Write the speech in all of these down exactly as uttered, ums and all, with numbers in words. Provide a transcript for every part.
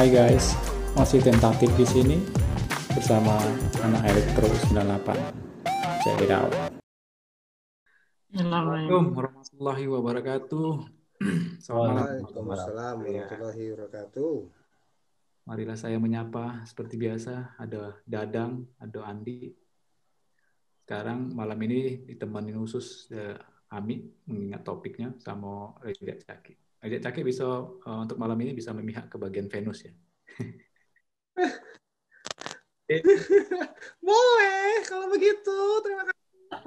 Hai guys, masih tentatif di sini bersama anak Elektro sembilan delapan. Check it out. Assalamualaikum warahmatullahi wabarakatuh. Selamat malam. Waalaikumsalam warahmatullahi wabarakatuh. Marilah saya menyapa seperti biasa. Ada Dadang, ada Andi. Sekarang malam ini ditemani khusus eh, Ami mengingat topiknya sama Reza Caki. Reza Caki bisa uh, untuk malam ini bisa memihak ke bagian Venus ya. Boleh kalau begitu. Terima kasih.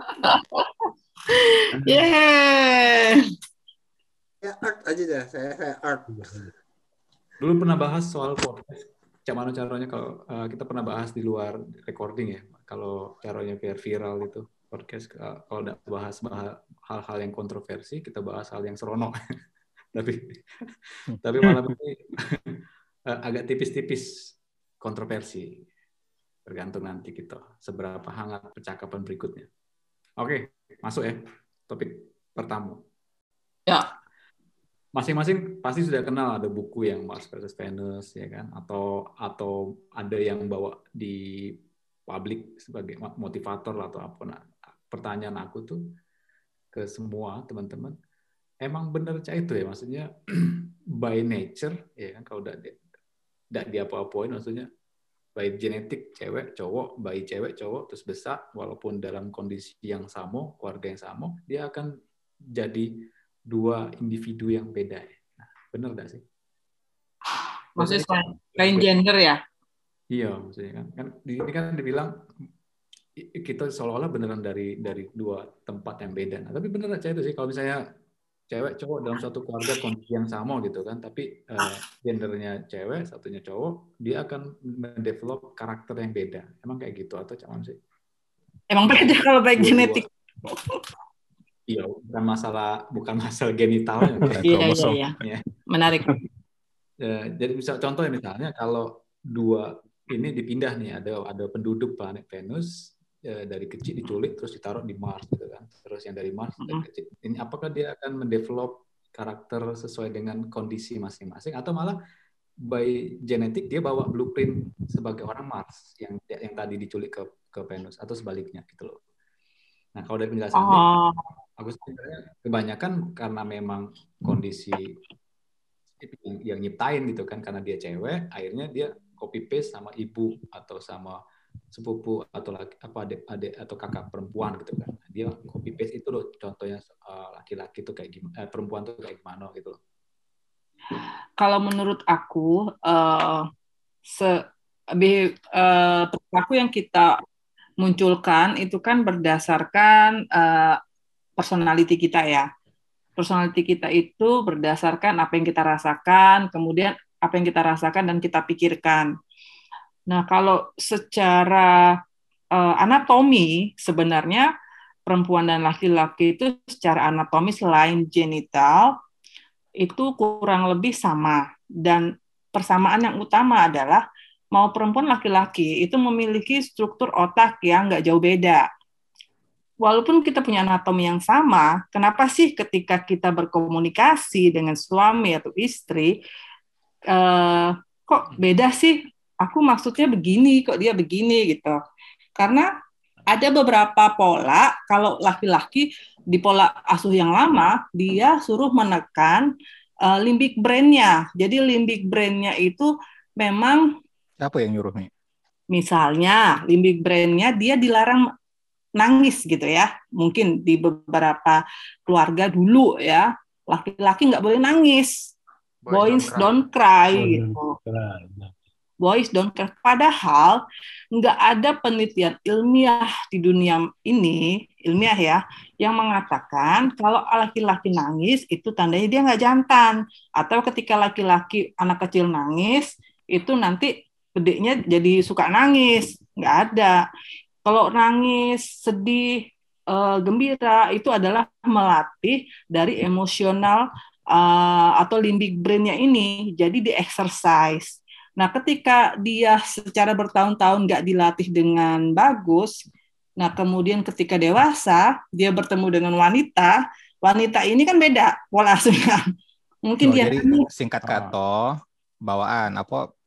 Yeah. Ya art aja dah. Saya saya art. Dulu pernah bahas soal podcast. Gimana caranya kalau uh, kita pernah bahas di luar recording ya. Kalau caranya biar viral itu podcast. Uh, kalau udah bahas, bahas hal-hal yang kontroversi, kita bahas hal yang seronok. tapi tapi malam ini uh, agak tipis-tipis kontroversi. Tergantung nanti kita seberapa hangat percakapan berikutnya. Oke, masuk ya topik pertama. Ya. Masing-masing pasti sudah kenal ada buku yang Mars versus Venus ya kan, atau atau ada yang bawa di publik sebagai motivator atau apa. Nah, pertanyaan aku tuh ke semua teman-teman, emang benar cah itu ya, maksudnya by nature ya kan, kalau udah tidak diapa-apain, maksudnya by genetik cewek cowok, bayi cewek cowok terus besar walaupun dalam kondisi yang sama, keluarga yang sama, dia akan jadi dua individu yang beda. Nah, benar nggak sih? Maksudnya selain, selain gender ya? Iya, maksudnya kan, kan di ini kan dibilang kita seolah-olah beneran dari dari dua tempat yang beda. Nah, tapi benar nggak itu sih kalau misalnya cewek cowok dalam suatu keluarga kondisi yang sama gitu kan, tapi uh, gendernya cewek, satunya cowok, dia akan mendevelop karakter yang beda. Emang kayak gitu atau cuman sih? Emang beda kalau baik genetik. Iya, bukan masalah bukan masalah genitalnya. Iya, iya, iya. Ya. Menarik. Ya, jadi misal contohnya misalnya kalau dua ini dipindah nih, ada ada penduduk planet Venus ya, dari kecil diculik terus ditaruh di Mars gitu kan. Terus yang dari Mars mm-hmm. dari kecil. Ini apakah dia akan mendevelop karakter sesuai dengan kondisi masing-masing atau malah by genetik dia bawa blueprint sebagai orang Mars yang yang tadi diculik ke ke Venus atau sebaliknya gitu loh. Nah, kalau dari penjelasan oh. dia, aku sebenarnya kebanyakan karena memang kondisi yang, yang nyiptain gitu kan, karena dia cewek, akhirnya dia copy paste sama ibu atau sama sepupu atau laki, apa adik, adik atau kakak perempuan gitu kan. Dia copy paste itu loh contohnya uh, laki-laki tuh kayak gimana, eh, perempuan tuh kayak gimana gitu loh. Kalau menurut aku, uh, se, uh, aku yang kita munculkan itu kan berdasarkan uh, personality kita ya. Personality kita itu berdasarkan apa yang kita rasakan, kemudian apa yang kita rasakan dan kita pikirkan. Nah, kalau secara uh, anatomi sebenarnya perempuan dan laki-laki itu secara anatomi selain genital itu kurang lebih sama, dan persamaan yang utama adalah mau perempuan laki-laki itu memiliki struktur otak yang nggak jauh beda. Walaupun kita punya anatomi yang sama, kenapa sih ketika kita berkomunikasi dengan suami atau istri, eh, kok beda sih? Aku maksudnya begini, kok dia begini gitu. Karena ada beberapa pola, kalau laki-laki di pola asuh yang lama, dia suruh menekan uh, limbic brain-nya. Jadi limbic brain-nya itu memang apa yang nyuruh nih? Misalnya, limbic brain-nya dia dilarang nangis gitu ya. Mungkin di beberapa keluarga dulu ya, laki-laki nggak boleh nangis. Boys, Boys don't cry, don't cry gitu. Boys don't cry. Padahal nggak ada penelitian ilmiah di dunia ini, ilmiah ya, yang mengatakan kalau laki-laki nangis itu tandanya dia nggak jantan. Atau ketika laki-laki anak kecil nangis, itu nanti gedenya jadi suka nangis. Nggak ada. Kalau nangis, sedih, uh, gembira, itu adalah melatih dari emosional uh, atau limbic brain-nya ini. Jadi di-exercise. Nah, ketika dia secara bertahun-tahun nggak dilatih dengan bagus, nah kemudian ketika dewasa, dia bertemu dengan wanita, wanita ini kan beda pola asuhnya. Mungkin oh, dia jadi singkat kata, bawaan apa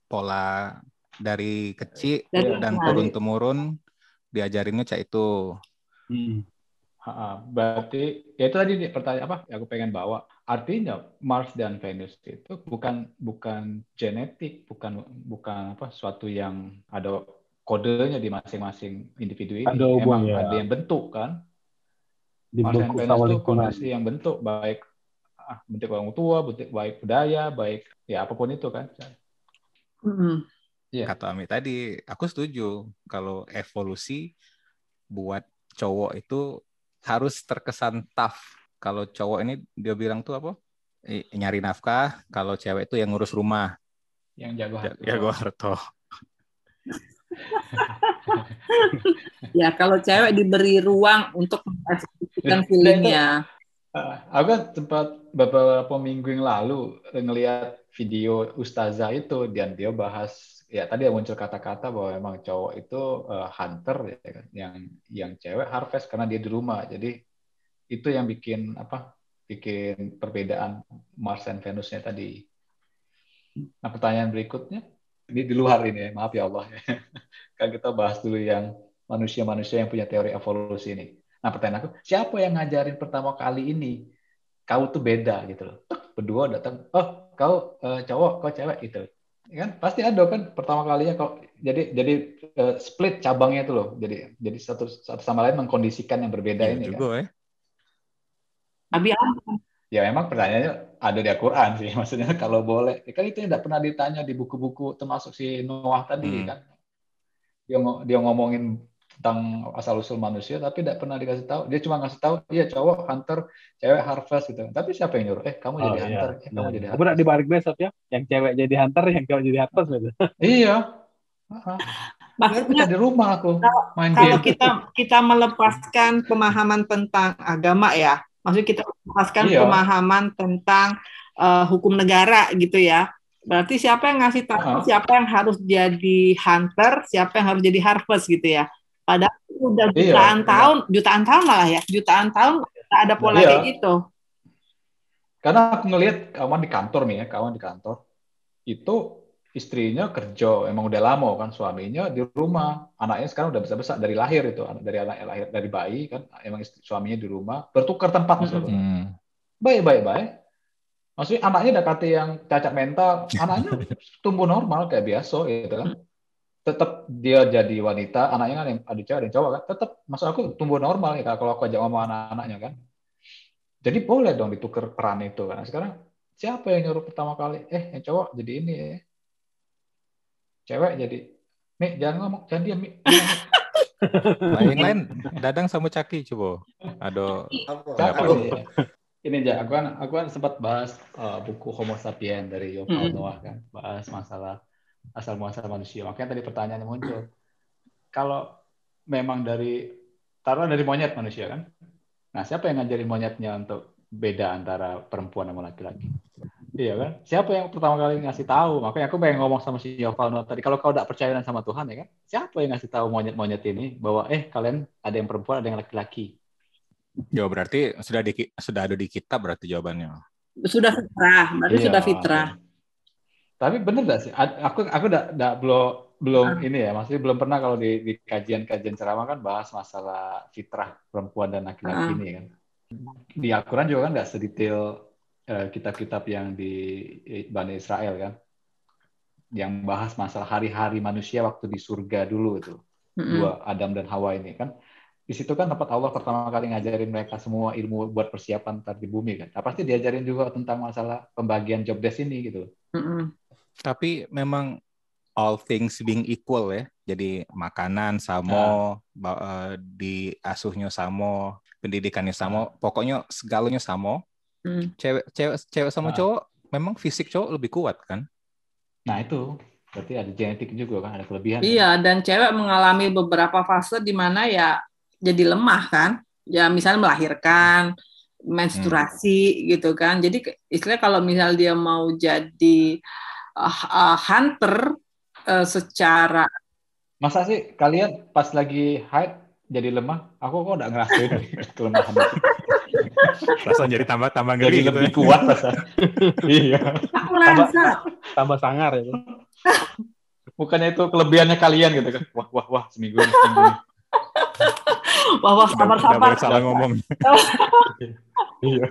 pola dari kecil Dari dan kecil. turun-temurun diajarinnya cak itu. Hmm. Ha, berarti ya itu tadi pertanyaan apa yang aku pengen bawa. Artinya Mars dan Venus itu bukan bukan genetik, bukan bukan apa suatu yang ada kodenya di masing-masing individu ini. Ada hubungan, Emang ya. ada yang bentuk kan. Mars dan Dibungkus Venus sama itu lingkungan. kondisi yang bentuk baik ah, bentuk orang tua, bentuk baik budaya, baik ya apapun itu kan. Mm-mm. Iya. Kata Ami tadi, aku setuju kalau evolusi buat cowok itu harus terkesan tough. Kalau cowok ini dia bilang tuh apa? Eh, nyari nafkah, kalau cewek itu yang ngurus rumah. Yang jago Ja- harta. Jago harta. Ya, kalau cewek diberi ruang untuk mengekspresikan feelingnya. Uh, aku kan sempat beberapa minggu yang lalu ngelihat video ustazah itu dan dia bahas ya tadi muncul kata-kata bahwa emang cowok itu uh, hunter ya kan, yang yang cewek harvest karena dia di rumah. Jadi itu yang bikin apa? Bikin perbedaan Mars dan Venusnya tadi. Nah, pertanyaan berikutnya ini di luar ini, maaf ya Allah. Kan kita bahas dulu yang manusia-manusia yang punya teori evolusi ini. Nah, pertanyaan aku, siapa yang ngajarin pertama kali ini? Kau tuh beda gitu loh. Tuk, berdua datang, oh kau uh, cowok, kau cewek gitu. Ya kan pasti ada kan pertama kalinya kau jadi jadi uh, split cabangnya itu loh. Jadi jadi satu satu sama lain mengkondisikan yang berbeda Iya ini juga kan. ya. Abi apa? Ya memang pertanyaannya ada di Al-Quran sih. Maksudnya kalau boleh, kan itu yang tidak pernah ditanya di buku-buku termasuk si Noah tadi Hmm. kan. Dia ngo- dia ngomongin tentang asal usul manusia tapi tidak pernah dikasih tahu. Dia cuma ngasih tahu iya cowok hunter, cewek harvest gitu. Tapi siapa yang nyuruh? Eh kamu Oh jadi iya. hunter, eh, kamu Nah, jadi aku udah harvest. dibalik besok ya. Yang cewek jadi hunter, yang cowok jadi harvest gitu. Iya. Heeh. Biar Maksudnya bisa di rumah aku main kalau game. kita kita melepaskan pemahaman tentang agama ya, maksudnya kita melepaskan Iya. pemahaman tentang uh, hukum negara gitu ya. Berarti siapa yang ngasih tahu Heeh. siapa yang harus jadi hunter, siapa yang harus jadi harvest gitu ya. Padahal itu udah Iya, jutaan iya. tahun, jutaan tahun malah ya, jutaan tahun nggak ada pola Iya. kayak gitu. Karena aku ngelihat kawan di kantor nih ya, kawan di kantor itu istrinya kerja, emang udah lama kan, suaminya di rumah, anaknya sekarang udah besar-besar dari lahir itu, anak dari anak lahir dari bayi kan, emang istri, suaminya di rumah, bertukar tempat maksud aku. Hmm. Baik, baik, baik. Maksudnya anaknya udah kata yang cacat mental, anaknya tumbuh normal kayak biasa gitu kan. Tetap dia jadi wanita, anaknya kan yang ada cewek ada yang cowok kan, tetap maksud aku tumbuh normal ya kalau aku ajak ngomong anak-anaknya kan. Jadi boleh dong ditukar peran itu kan. Sekarang siapa yang nyuruh pertama kali? Eh, yang cowok jadi ini ya. Cewek jadi Mi, jangan ngomong, jangan diam, Mi. Lain-lain Dadang sama Caki coba. Ada Apa? Kenapa Aku, nih? ini aja, aku kan, aku kan sempat bahas uh, buku Homo Sapiens dari Yuval Mm-mm. Noah kan, bahas masalah asal muasal manusia. Makanya tadi pertanyaannya muncul. Kalau memang dari taruh dari monyet manusia kan, nah siapa yang ngajarin monyetnya untuk beda antara perempuan sama laki-laki? Iya kan? Siapa yang pertama kali ngasih tahu? Makanya aku pengen ngomong sama si Yuval Noah tadi. Kalau kau tidak percaya sama Tuhan ya kan? Siapa yang ngasih tahu monyet-monyet ini bahwa eh kalian ada yang perempuan ada yang laki-laki? Ya berarti sudah di sudah ada di kitab berarti jawabannya. Sudah fitrah, berarti Iya, sudah fitrah. Tapi bener gak sih? A- Aku aku udah udah belum belum Ah. ini ya, maksudnya belum pernah kalau di, di kajian-kajian ceramah kan bahas masalah fitrah perempuan dan laki-laki Ah. ini kan. Di Al-Quran juga kan nggak sedetail eh, kitab-kitab yang di Bani Israel kan, yang bahas masalah hari-hari manusia waktu di surga dulu itu, Mm-mm. dua Adam dan Hawa ini kan. Di situ kan tempat Allah pertama kali ngajarin mereka semua ilmu buat persiapan ntar di bumi kan. Nah, pasti diajarin juga tentang masalah pembagian job desk ini gitu. Mm-mm. Tapi memang all things being equal ya. Jadi makanan sama, ba- eh, diasuhnya sama, pendidikannya sama, pokoknya segalanya sama. Mm. Cewek cewek cewek sama Ah. cowok memang fisik cowok lebih kuat kan? Nah itu berarti ada genetik juga kan, ada kelebihan. Iya, dan cewek mengalami beberapa fase di mana ya jadi lemah kan. Ya misalnya melahirkan, menstruasi gitu kan. Jadi ke- istilahnya kalau misal dia mau jadi uh, uh, hunter uh, secara Masa sih kalian pas lagi haid jadi lemah? Aku kok nggak ngerasain kelemahan itu. Rasanya jadi tambah tambah Jadi ngeri gitu lebih ya. kuat rasa. Iya. aku merasa Tambah sangar ya. Bukannya itu kelebihannya kalian gitu kan? Wah wah wah seminggu nih, seminggu nih. Wah, wah, Nggak sabar, nggak sabar. boleh salah ngomong. Iya.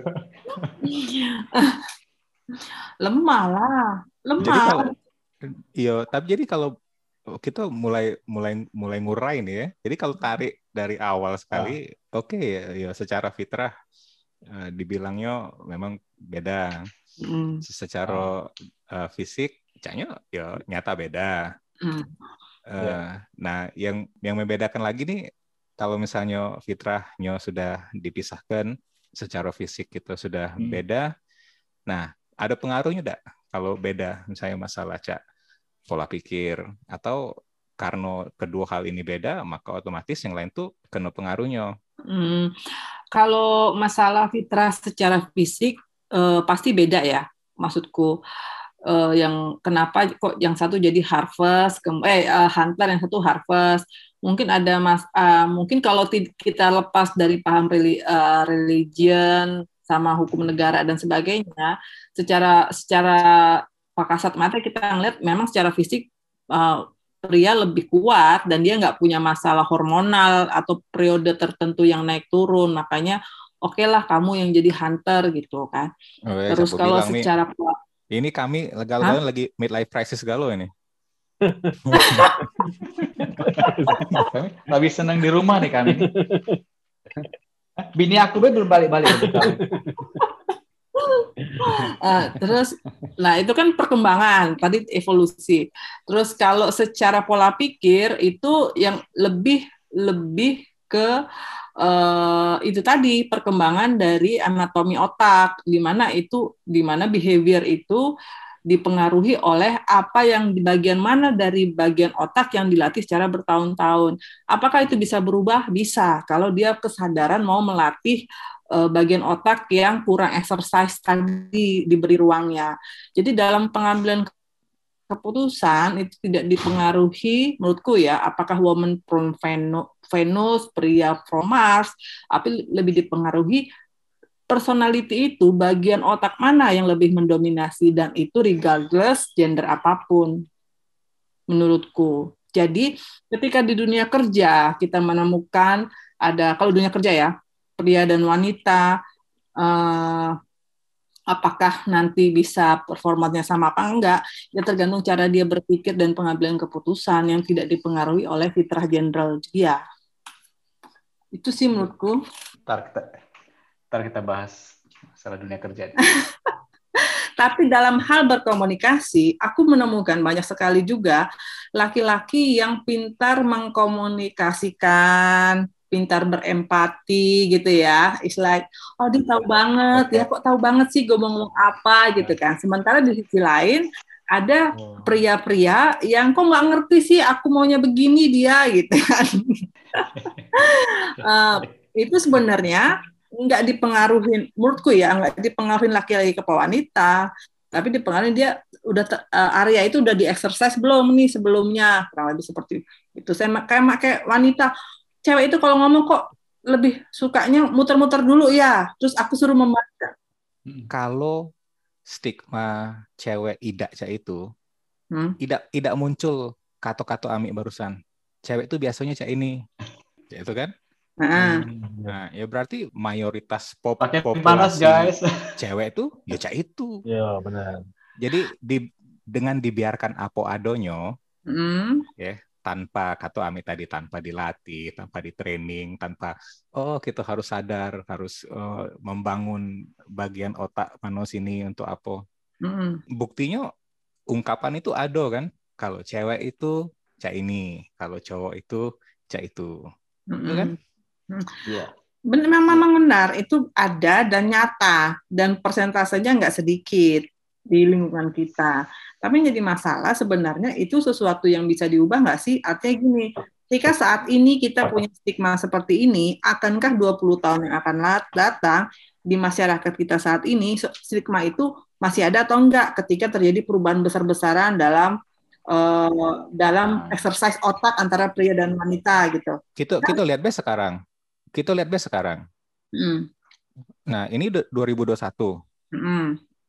Lemah lah, Jadi lemah. kalau iya, tapi jadi kalau kita mulai mulai mulai ngurai nih ya. Jadi kalau tarik dari awal sekali, oke ya, ya secara fitrah eh, dibilangnya memang beda. Mm, Secara eh, fisik, caknya ya nyata beda. mm, Eh, Nah, yang yang membedakan lagi nih, kalau misalnya fitrahnya sudah dipisahkan, secara fisik kita sudah Hmm. beda. Nah, ada pengaruhnya enggak kalau beda, misalnya masalah cak pola pikir, atau karena kedua hal ini beda, maka otomatis yang lain tuh kena pengaruhnya. mm. Kalau masalah fitrah secara fisik eh, pasti beda ya, maksudku. Eh, yang kenapa kok yang satu jadi harvest, ke, eh uh, hunter, yang satu harvest. Mungkin ada mas, uh, mungkin kalau kita lepas dari paham reli, uh, religion sama hukum negara dan sebagainya, secara secara pakasat mata kita ngeliat memang secara fisik uh, pria lebih kuat dan dia nggak punya masalah hormonal atau periode tertentu yang naik turun, makanya oke okay lah kamu yang jadi hunter gitu kan. Oh, ya, Terus kalau secara nih, ini kami legal-legal lagi midlife crisis galau ini. Lebih senang di rumah nih kami. Bini aku belum balik-balik. uh, terus, nah itu kan perkembangan, tadi evolusi. Terus kalau secara pola pikir itu yang lebih lebih ke Uh, itu tadi perkembangan dari anatomi otak, di mana itu di mana behavior itu dipengaruhi oleh apa yang di bagian mana dari bagian otak yang dilatih secara bertahun-tahun. Apakah itu bisa berubah? Bisa, kalau dia kesadaran mau melatih uh, bagian otak yang kurang exercise tadi, diberi ruangnya. Jadi dalam pengambilan keputusan itu tidak dipengaruhi, menurutku ya, apakah woman from Venus, pria from Mars, tapi lebih dipengaruhi personality itu, bagian otak mana yang lebih mendominasi, dan itu regardless gender apapun, menurutku. Jadi ketika di dunia kerja kita menemukan ada, kalau dunia kerja ya, pria dan wanita, eh, apakah nanti bisa performanya sama apa enggak, ya tergantung cara dia berpikir dan pengambilan keputusan yang tidak dipengaruhi oleh fitrah jenderal dia. Itu sih menurutku. Ntar kita, ntar kita bahas masalah dunia kerja. Tapi dalam hal berkomunikasi, aku menemukan banyak sekali juga laki-laki yang pintar mengkomunikasikan, pintar berempati gitu ya. It's like, oh dia tahu banget, ya kok tahu banget sih gue mau ngomong apa gitu kan. Sementara di sisi lain ada pria-pria yang kok nggak ngerti sih aku maunya begini dia gitu kan. uh, itu sebenarnya nggak dipengaruhin, menurutku ya, nggak dipengaruhin laki-laki ke wanita, tapi dipengaruhi dia udah uh, area itu udah di-exercise belum nih sebelumnya, kurang lebih seperti itu. Saya kayak kayak wanita, cewek itu kalau ngomong kok lebih sukanya muter-muter dulu ya, terus aku suruh membaca. Kalau stigma cewek idak cak itu, hmm? idak idak muncul kata-kata Ami barusan. Cewek itu biasanya cak ini, cak itu kan? Nah, nah, ya berarti mayoritas pop Pakai populasi panas, guys. cewek itu ya cak itu. Iya benar. Jadi di, dengan dibiarkan apo adonyo, hmm. ya. Tanpa kata Ami tadi, tanpa dilatih, tanpa di training, tanpa oh kita harus sadar, harus uh, membangun bagian otak manos ini untuk apa. Mm. Buktinya ungkapan itu ada kan, kalau cewek itu cak ini, kalau cowok itu cak itu. Mm-mm. Itu kan? Iya. Benar, memang benar, itu ada dan nyata, dan persentasenya nggak sedikit di lingkungan kita. Tapi yang jadi masalah sebenarnya itu sesuatu yang bisa diubah nggak sih? Artinya gini, ketika saat ini kita punya stigma seperti ini, akankah dua puluh tahun yang akan datang di masyarakat kita saat ini, stigma itu masih ada atau enggak ketika terjadi perubahan besar-besaran dalam uh, dalam exercise otak antara pria dan wanita gitu. Kita kita lihat be sekarang. Kita lihat be sekarang. Hmm. Nah, ini dua ribu dua puluh satu. Hmm.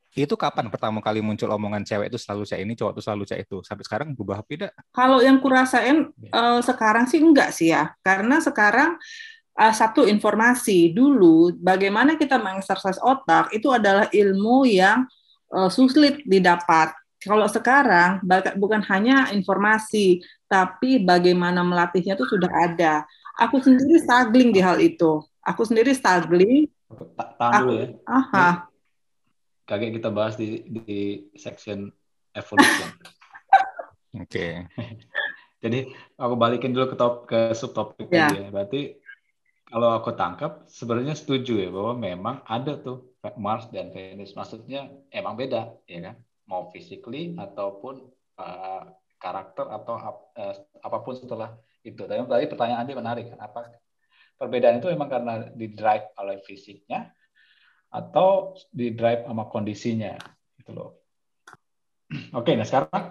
Itu kapan pertama kali muncul omongan cewek itu selalu cewek ini, cowok itu selalu cewek itu? Sampai sekarang berubah apa tidak? Kalau yang kurasain uh, sekarang sih enggak sih ya, karena sekarang uh, satu informasi dulu bagaimana kita mengeksersis otak itu adalah ilmu yang uh, sulit didapat. Kalau sekarang bukan hanya informasi, tapi bagaimana melatihnya itu sudah ada. Aku sendiri struggling di hal itu. Aku sendiri struggling. Tahan dulu ya. Aha. Kaget kita bahas di di section evolution. Oke. Okay. Jadi aku balikin dulu ke top ke subtopik ya. tadi ya. Berarti kalau aku tangkap sebenarnya setuju ya bahwa memang ada tuh Mars dan Venus. Maksudnya emang beda ya kan. Mau physically ataupun uh, karakter atau uh, apapun setelah itu. Tapi tadi pertanyaan dia menarik kan. Apa perbedaan itu memang karena di drive oleh fisiknya atau di drive sama kondisinya gitu loh. Oke, nah sekarang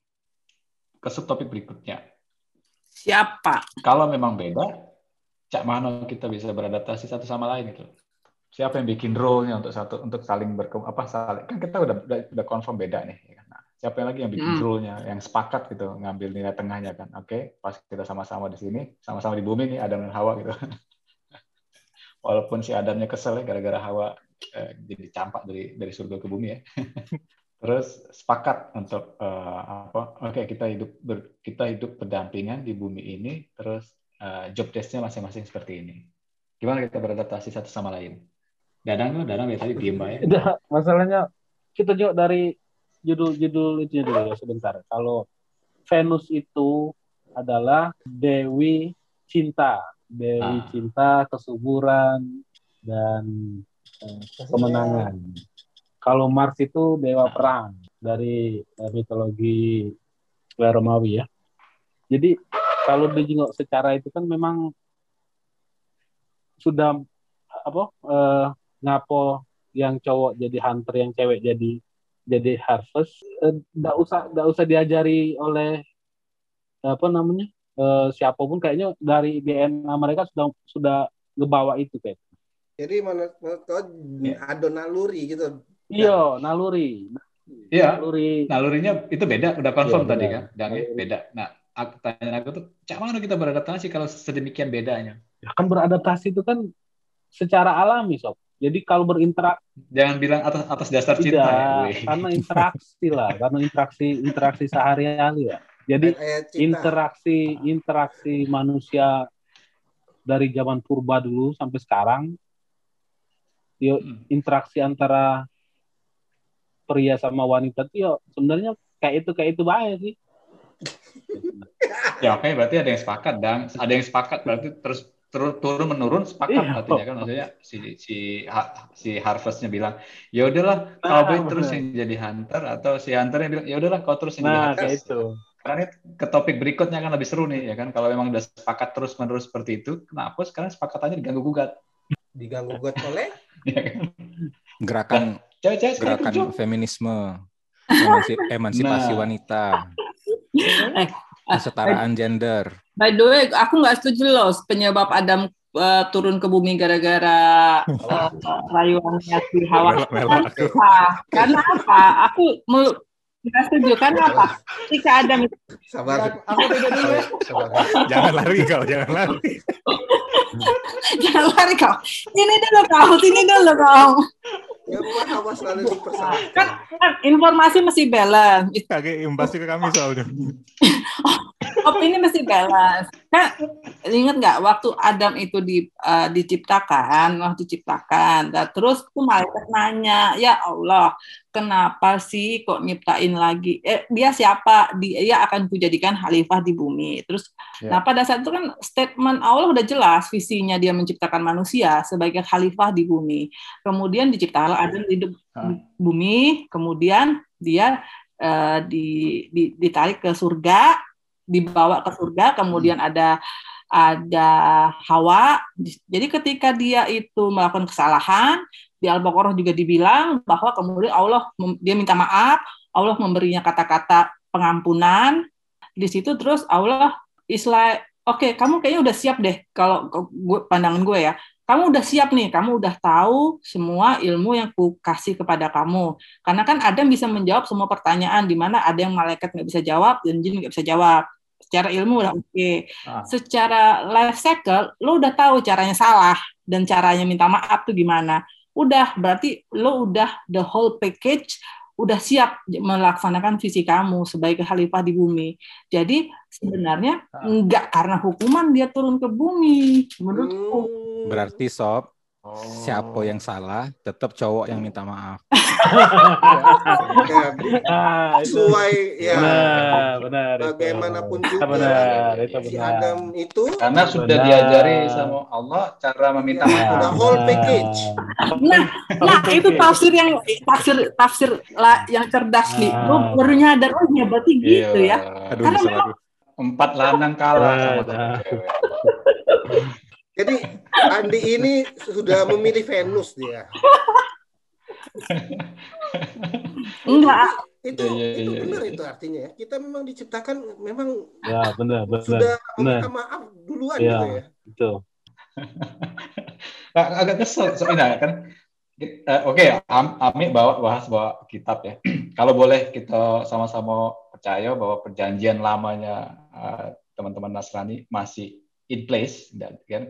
ke subtopik berikutnya. Siapa? Kalau memang beda, cak mana kita bisa beradaptasi satu sama lain gitu. Siapa yang bikin role-nya untuk satu untuk saling berke apa saling kan kita udah udah, udah confirm beda nih ya kan. Nah, siapa yang lagi yang bikin hmm. role-nya, yang sepakat gitu ngambil nilai tengahnya kan. Oke, pas kita sama-sama di sini, sama-sama di bumi nih Adam dan Hawa gitu. Walaupun si Adamnya kesel ya gara-gara Hawa eh, jadi campak dari dari surga ke bumi ya. Terus sepakat untuk uh, apa? Oke, okay, kita hidup ber, kita hidup berdampingan di bumi ini. Terus uh, job desk-nya masing-masing seperti ini. Gimana kita beradaptasi satu sama lain? Dadang tuh, Dadang ya tadi diem ya. Masalahnya kita juga dari judul-judul itu dulu ya sebentar. Kalau Venus itu adalah Dewi Cinta. Dewi ah. Cinta, kesuburan, dan eh, kemenangan. Kalau Mars itu dewa ah. perang dari eh, mitologi Romawi ya. Jadi kalau dijenguk secara itu kan memang sudah apa eh, ngapo yang cowok jadi hunter, yang cewek jadi jadi harvest. Nggak eh, usah nggak usah diajari oleh apa namanya. Uh, siapapun kayaknya dari D N A mereka sudah sudah ngebawa itu kayak. Jadi menurut kau ada naluri gitu. Iya, naluri. Iya. Naluri. Nalurinya itu beda, udah confirm ya, tadi kan. Dan beda. Nah, aku tanya aku tuh, cak mana kita beradaptasi kalau sedemikian bedanya? Ya kan beradaptasi itu kan secara alami, Sob. Jadi kalau berinteraksi, jangan bilang atas atas dasar cinta ya. Karena interaksi lah, karena interaksi interaksi sehari-hari ya. Jadi interaksi interaksi manusia dari zaman purba dulu sampai sekarang, yo interaksi antara pria sama wanita itu yo sebenarnya kayak itu kayak itu baik sih. Ya oke, berarti ada yang sepakat dan ada yang sepakat berarti terus turun turun menurun sepakat iya. Artinya kan maksudnya si si si harvestnya bilang ya udahlah nah, kau boleh terus yang jadi hunter atau si hunternya bilang ya udahlah kau terus yang nah, jadi harvest. Kayak itu. Karena ini ke topik berikutnya kan lebih seru nih ya kan kalau memang udah sepakat terus menerus seperti itu kenapa sekarang sepakatannya diganggu gugat diganggu gugat oleh ya kan? Gerakan nah, cewek-cewek gerakan feminisme emansi, emansipasi nah. wanita eh, kesetaraan uh, gender. By the way, aku nggak setuju loh penyebab Adam uh, turun ke bumi gara-gara uh, rayuannya si Hawa. Karena apa? Aku mau nggak setuju karena apa? Ketika Adam itu sabar, aku tidak dulu. Sabar. Jangan lari kau, jangan lari. Jangan lari kau. Sini dulu kau, sini dulu kau. Ya buat Hawa selalu dipersalahkan. Kan, kan informasi masih balance. Kaget imbasnya ke kami soalnya. Opini mesti balance. Kan ingat nggak waktu Adam itu di, uh, diciptakan, waktu diciptakan, nah, terus tuh malaikat nanya, ya Allah, kenapa sih kok nyiptain lagi? Eh, dia siapa? Dia akan kujadikan khalifah di bumi. Terus, yeah. Nah pada saat itu kan statement Allah udah jelas visinya dia menciptakan manusia sebagai khalifah di bumi. Kemudian diciptakan Adam di bumi, kemudian dia uh, di, di, ditarik ke surga. Dibawa ke surga, kemudian ada ada Hawa. Jadi ketika dia itu melakukan kesalahan, di Al-Baqarah juga dibilang bahwa kemudian Allah dia minta maaf, Allah memberinya kata-kata pengampunan. Di situ terus Allah islah, oke, okay, kamu kayaknya udah siap deh kalau gue, pandangan gue ya. kamu udah siap nih, kamu udah tahu semua ilmu yang ku kasih kepada kamu. Karena kan Adam bisa menjawab semua pertanyaan, di mana ada yang malaikat nggak bisa jawab dan jin nggak bisa jawab. Secara ilmu udah oke. Okay. Ah. Secara life cycle, lo udah tahu caranya salah dan caranya minta maaf tuh gimana. Udah, berarti lo udah the whole package, udah siap melaksanakan visi kamu sebagai khalifah di bumi. Jadi sebenarnya enggak karena hukuman dia turun ke bumi, menurutku. Berarti Sob, Oh. siapa yang salah, tetap cowok yang minta maaf. Ya, Nah, itu sesuai ya benar, benar. itu. bagaimanapun juga Benar, itu si benar. Adam itu Karena sudah Benar. diajari sama Allah cara meminta Ya, maaf. udah whole package. Nah, nah itu tafsir yang tafsir tafsir lah yang cerdas nih. Gue Ah. baru nyadar, oh ya berarti gitu ya. Aduh, Karena bisa memang lagi. Empat lanang kalah sama Nah. satu cewek. Jadi Andi ini sudah memilih Venus dia. enggak. Itu Iya, iya, itu iya, benar iya. itu artinya ya. Kita memang diciptakan memang Ya, benar, benar. sudah Benar. meminta maaf duluan Ya, gitu ya. betul. Ag- Agak kesel soalnya kan. Eh, Oke, Am- Ami bawa bahas bawa kitab ya. Kalau boleh kita sama-sama percaya bahwa perjanjian lamanya eh, teman-teman Nasrani masih in place, dan kan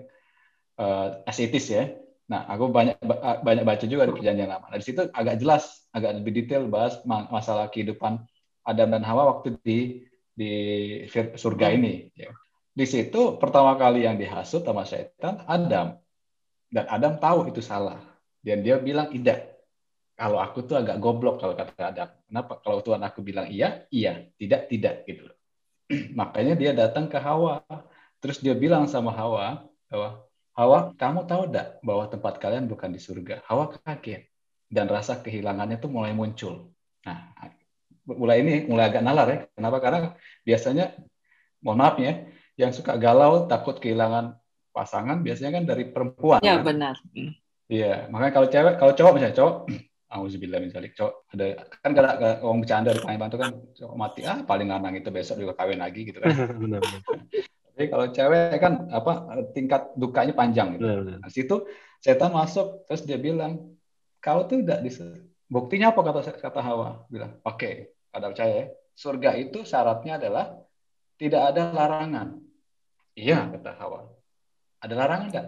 eh, as it is ya. Nah, aku banyak ba- banyak baca juga di perjanjian lama. Nah, di situ agak jelas, agak lebih detail bahas ma- masalah kehidupan Adam dan Hawa waktu di di fir- surga ini. Ya. Di situ pertama kali yang dihasut sama setan Adam, dan Adam tahu itu salah. Dan dia bilang tidak. Kalau aku tuh agak goblok kalau kata Adam. Kenapa? Kalau Tuhan aku bilang iya, iya, tidak, tidak gitu. Makanya dia datang ke Hawa. Terus dia bilang sama Hawa bahwa Hawa, kamu tahu enggak bahwa tempat kalian bukan di surga? Hawa kaget dan rasa kehilangannya tuh mulai muncul. Nah, mulai ini mulai agak nalar ya. Kenapa? Karena biasanya, mohon maaf ya, yang suka galau takut kehilangan pasangan biasanya kan dari perempuan. Ya kan? benar. Iya, makanya kalau cewek, kalau cowok misalnya cowok, auzubillah misalnya cowok ada kan gak ada orang bercanda di Palembang itu kan cowok mati ah paling lanang itu besok juga kawin lagi gitu kan. Benar, benar. Tapi kalau cewek kan apa tingkat dukanya panjang gitu. Benar, benar. Nah, situ setan masuk terus dia bilang kau tuh udah dis buktinya apa kata kata Hawa bilang oke okay, ada percaya ya, surga itu syaratnya adalah tidak ada larangan. Iya kata Hawa. Ada larangan enggak?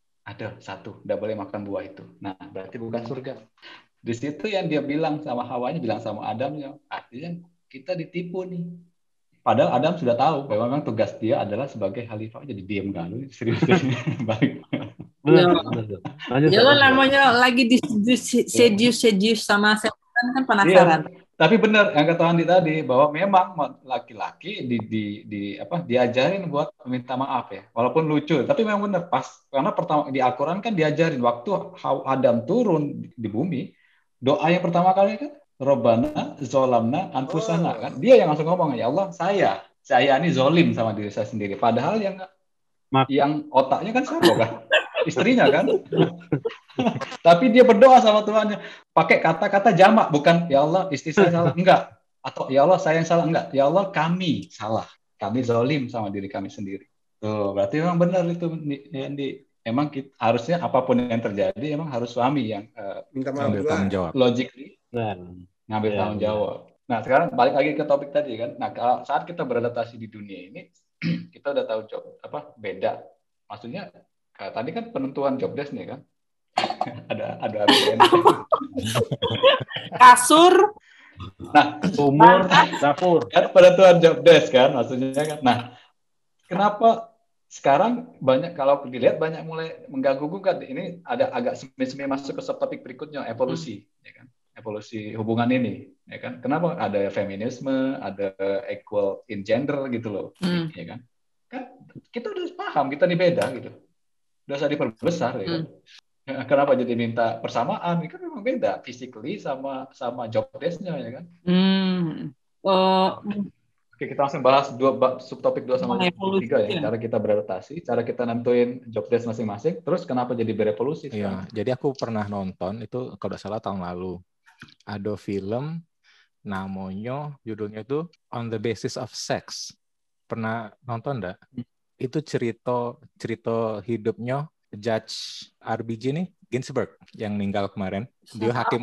Ada satu, tidak boleh makan buah itu. Nah, berarti bukan surga. Di situ yang dia bilang sama Hawanya, bilang sama Adamnya, artinya kita ditipu nih. Padahal Adam sudah tahu bahwa memang tugas dia adalah sebagai khalifah. Jadi diam kan, serius balik. Benar, Ya. benar. Lanjut, Ya Sob, lo lanjut. namanya lagi seduce seduce sama setan kan penasaran. Iya, tapi benar yang kata Andi tadi bahwa memang laki-laki di, di, di apa diajarin buat meminta maaf ya, walaupun lucu. Tapi memang benar pas karena pertama di Al-Quran kan diajarin waktu Adam turun di bumi, doa yang pertama kali kan Robbana zolamna anfusana Oh. kan, dia yang langsung ngomong ya Allah saya saya ini zolim sama diri saya sendiri. Padahal yang Mak- yang otaknya kan siapa kan? Istrinya kan. Tapi dia berdoa sama Tuhannya pakai kata-kata jamak, bukan ya Allah istri saya salah, enggak, atau ya Allah saya yang salah, enggak, ya Allah kami salah, kami zalim sama diri kami sendiri. Tuh berarti memang benar itu Andi. Emang kita, harusnya apapun yang terjadi emang harus suami yang uh, Minta maaf Ambil juga. tanggung jawab. logically Benar. ngambil Ya, tanggung benar. jawab. Nah sekarang balik lagi ke topik tadi kan. Nah kalau saat kita beradaptasi di dunia ini kita udah tahu job apa beda. Maksudnya kayak tadi kan penentuan job desk nih kan. ada ada Kasur. Nah, Umur, dapur. kan penentuan job desk kan maksudnya kan. Nah, kenapa sekarang banyak kalau dilihat banyak mulai mengganggu kan ini ada agak semi-semi masuk ke subtopik berikutnya evolusi hmm. ya kan. Evolusi hubungan ini ya kan. Kenapa ada feminisme, ada equal in gender gitu loh. Hmm. Ya kan. Kan kita udah paham kita ini beda gitu. Udah usah diperbesar ya kan. Hmm. Kenapa jadi minta persamaan? Ini kan memang beda physically sama sama job desk-nya ya kan. Hmm. Uh, Oke, kita langsung bahas dua subtopik dua sama tiga ya. Cara kita beradaptasi, cara kita nentuin job desk masing-masing, terus kenapa jadi berevolusi? Iya, jadi aku pernah nonton itu kalau tidak salah tahun lalu. Ada film namanya judulnya itu On the Basis of Sex. Pernah nonton enggak? Itu cerita cerita hidupnya Judge R B G nih, Ginsburg yang meninggal kemarin. Dia hakim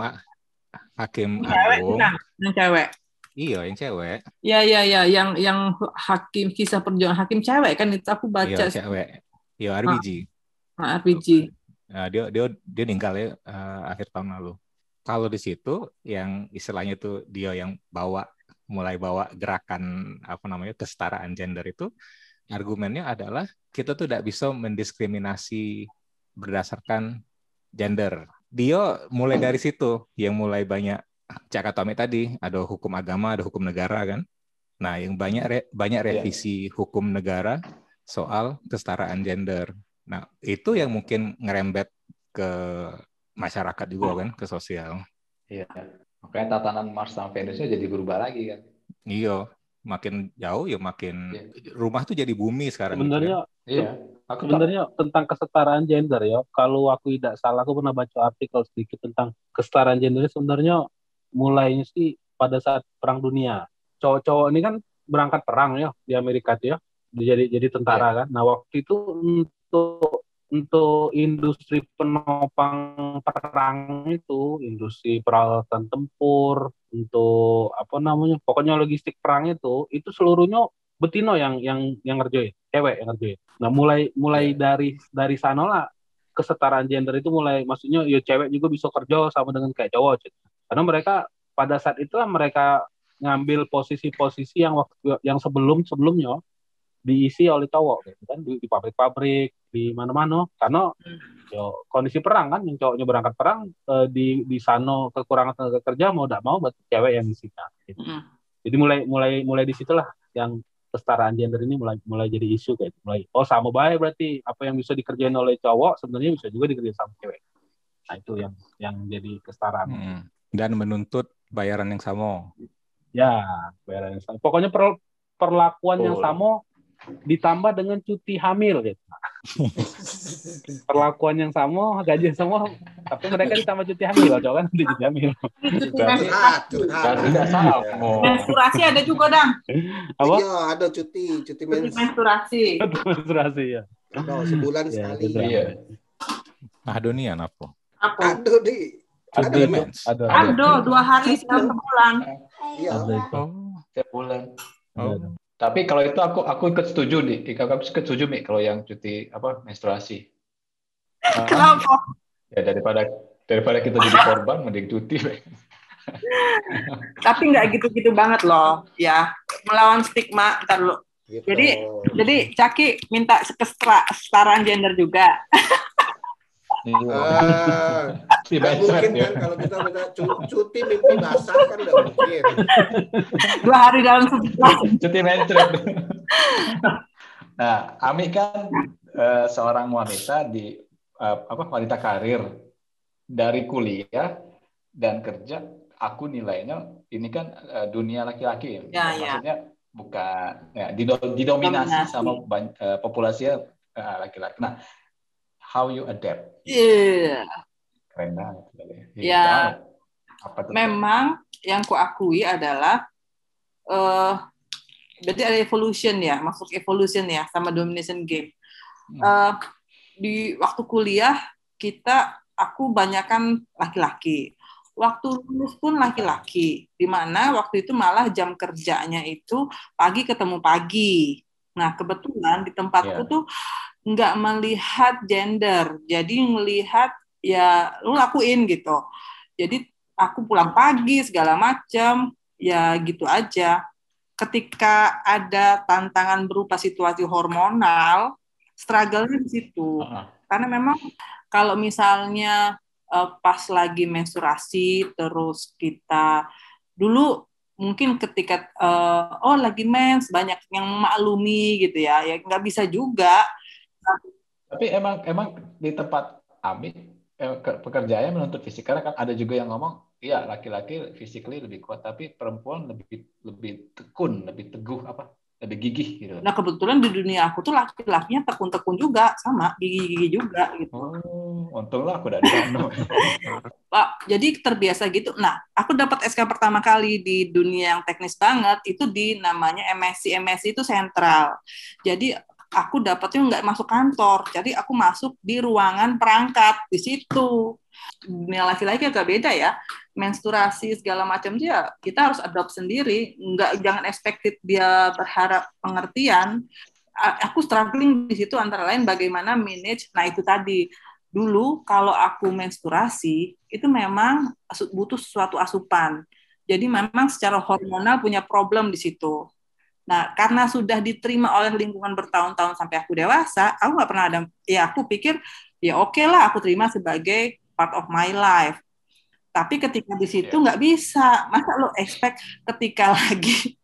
hakim Yang cewek agung. bukan? Yang cewek. Iya, yang cewek. Ya, ya, ya, yang yang hakim kisah perjuangan hakim cewek kan itu aku baca. Iya, cewek. Iya, R B G. Ah, R B G. Nah, dia dia dia meninggal ya uh, akhir tahun lalu. Kalau di situ yang istilahnya itu dia yang bawa mulai bawa gerakan apa namanya kesetaraan gender itu, argumennya adalah kita tuh tidak bisa mendiskriminasi berdasarkan gender. Dia mulai dari situ yang mulai banyak Cak Tommy tadi, ada hukum agama, ada hukum negara kan. Nah, yang banyak re, banyak revisi hukum negara soal kesetaraan gender. Nah, itu yang mungkin ngerembet ke masyarakat juga kan, ke sosial. Iya. Makanya tatanan Mars sama Venusnya jadi berubah lagi kan. Iya, makin jauh ya makin iya. Rumah tuh jadi bumi sekarang. Sebenarnya gitu, kan? Iya. Aku sebenarnya tak... tentang kesetaraan gender ya. Kalau aku tidak salah, aku pernah baca artikel sedikit tentang kesetaraan gender. Sebenarnya mulainya sih pada saat Perang Dunia. Cowok-cowok ini kan berangkat perang ya di Amerika tuh ya. Jadi jadi tentara iya. kan. Nah waktu itu untuk untuk industri penopang perang itu, industri peralatan tempur, untuk apa namanya, pokoknya logistik perang itu, itu seluruhnya betino yang yang yang ngerjain, cewek yang ngerjain. Nah mulai mulai yeah. dari dari sana lah kesetaraan gender itu mulai, maksudnya ya cewek juga bisa kerja sama dengan kayak cowok, gitu. Karena mereka pada saat itulah mereka ngambil posisi-posisi yang waktu yang sebelum sebelumnya diisi oleh cowok, gitu kan, di, di pabrik-pabrik, di mana-mana, karena yo, kondisi perang kan, yang cowoknya berangkat perang eh, di di sana kekurangan tenaga kerja, mau tidak mau berarti cewek yang isinya. Gitu. Mm. Jadi mulai mulai mulai disitulah yang kesetaraan gender ini mulai mulai jadi isu kayak mulai oh sama baik berarti apa yang bisa dikerjain oleh cowok sebenarnya bisa juga dikerjain sama cewek. Nah itu yang yang jadi kesetaraan. Hmm. Dan menuntut bayaran yang sama. Ya bayaran yang sama. Pokoknya per, perlakuan oh. yang sama ditambah dengan cuti hamil gitu. Perlakuan yang sama, gaji yang sama, tapi mereka ditambah cuti hamil, cowok kan cuti hamil. Tidak sama. Menstruasi ada juga, Dang. Apa? Iya, ada cuti, cuti mens- menstruasi. menstruasi ya. Ada sebulan ya, sekali. Iya. Ada nih apa? Apa? Ada di. Ada ada. Ada dua hari setiap bulan. Iya. Oh, setiap bulan. Oh. Tapi kalau itu aku aku ikut setuju nih, aku ikut setuju nih kalau yang cuti apa menstruasi. Kenapa? Ya daripada daripada kita jadi korban mending cuti. Tapi nggak gitu-gitu banget loh, ya melawan stigma. Ntar dulu. Gitu. Jadi jadi Caki minta kesetaraan gender juga. Uh, mungkin kan kalau kita minta cuti mimpi basah kan nggak mungkin. Dua hari dalam sebulan. Cuti mencret. Nah, Ami kan uh, seorang wanita di uh, apa wanita karir dari kuliah dan kerja. Aku nilainya ini kan uh, dunia laki-laki, ya, maksudnya ya. bukan ya, didominasi sama uh, populasinya uh, laki-laki. Nah, how you adapt? Iya. Yeah. Keren banget. Ya. Apa memang yang kuakui adalah uh, berarti ada evolution ya, masuk evolution ya sama domination game. Hmm. Uh, di waktu kuliah kita aku banyakkan laki-laki. Waktu lulus pun laki-laki. Di mana waktu itu malah jam kerjanya itu pagi ketemu pagi. Nah, kebetulan di tempatku yeah. tuh nggak melihat gender, jadi melihat ya lu lakuin gitu. Jadi aku pulang pagi segala macam, ya gitu aja. Ketika ada tantangan berupa situasi hormonal, struggle-nya di situ. Uh-huh. Karena memang kalau misalnya uh, pas lagi menstruasi, terus kita dulu mungkin ketika uh, oh lagi mens banyak yang maklumi gitu ya, ya nggak bisa juga. Tapi emang emang di tempat Ami eh, pekerjaannya menuntut fisik, karena kan ada juga yang ngomong iya laki-laki physically lebih kuat tapi perempuan lebih lebih tekun, lebih teguh apa lebih gigih gitu. Nah kebetulan di dunia aku tuh laki-lakinya tekun-tekun juga sama gigih-gigih juga gitu. Oh, untunglah aku udah di sana. Pak, jadi terbiasa gitu. Nah aku dapat S K pertama kali di dunia yang teknis banget itu di namanya M S C M S C itu sentral. Jadi aku dapatnya nggak masuk kantor, jadi aku masuk di ruangan perangkat di situ. Dunia laki-laki agak beda ya, menstruasi segala macam dia kita harus adopt sendiri, nggak jangan expected dia berharap pengertian. Aku struggling di situ antara lain bagaimana manage. Nah itu tadi dulu kalau aku menstruasi itu memang butuh suatu asupan. Jadi memang secara hormonal punya problem di situ. Nah, karena sudah diterima oleh lingkungan bertahun-tahun sampai aku dewasa, aku nggak pernah ada, ya aku pikir, ya oke okay lah, aku terima sebagai part of my life. Tapi ketika di situ nggak yeah. bisa. Masa lo expect ketika lagi,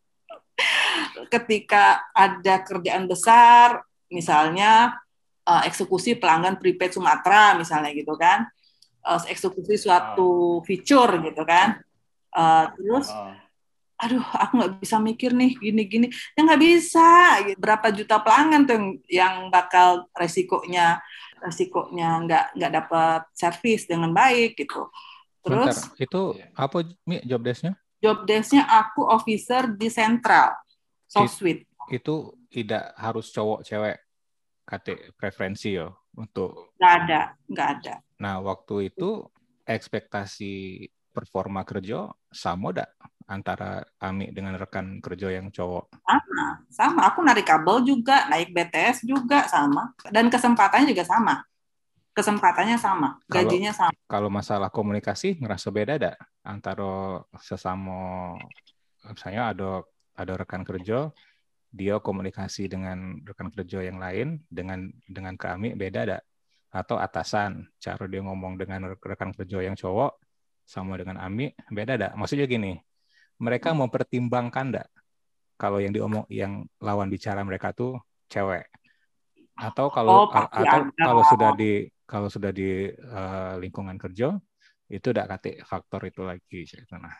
ketika ada kerjaan besar, misalnya uh, eksekusi pelanggan prepaid Sumatera, misalnya gitu kan, uh, eksekusi suatu feature gitu kan, Uh, terus, aduh, aku nggak bisa mikir nih gini-gini, ya nggak bisa. Berapa juta pelanggan tuh yang, yang bakal resikonya, resikonya nggak nggak dapat servis dengan baik gitu. Terus, bentar, itu apa Mi, job desk-nya? Job desk-nya aku officer di Central, Softsuite. It, itu tidak harus cowok cewek, kate preferensi yo untuk. Nggak ada, nggak ada. Nah waktu itu ekspektasi performa kerja sama dak antara Ami dengan rekan kerja yang cowok? Sama, sama. Aku narik kabel juga, naik B T S juga sama. Dan kesempatannya juga sama. Kesempatannya sama, gajinya kalau, sama. Kalau masalah komunikasi ngerasa beda dak antara sesama, misalnya ada ada rekan kerja, dia komunikasi dengan rekan kerja yang lain dengan dengan ke Ami beda dak? Atau atasan, cara dia ngomong dengan rekan kerja yang cowok sama dengan Ami beda dak? Maksudnya gini, mereka mempertimbangkan dak kalau yang diomong yang lawan bicara mereka tuh cewek, atau kalau oh, atau ada. kalau sudah di kalau sudah di uh, lingkungan kerja itu dak kate faktor itu lagi. Nah,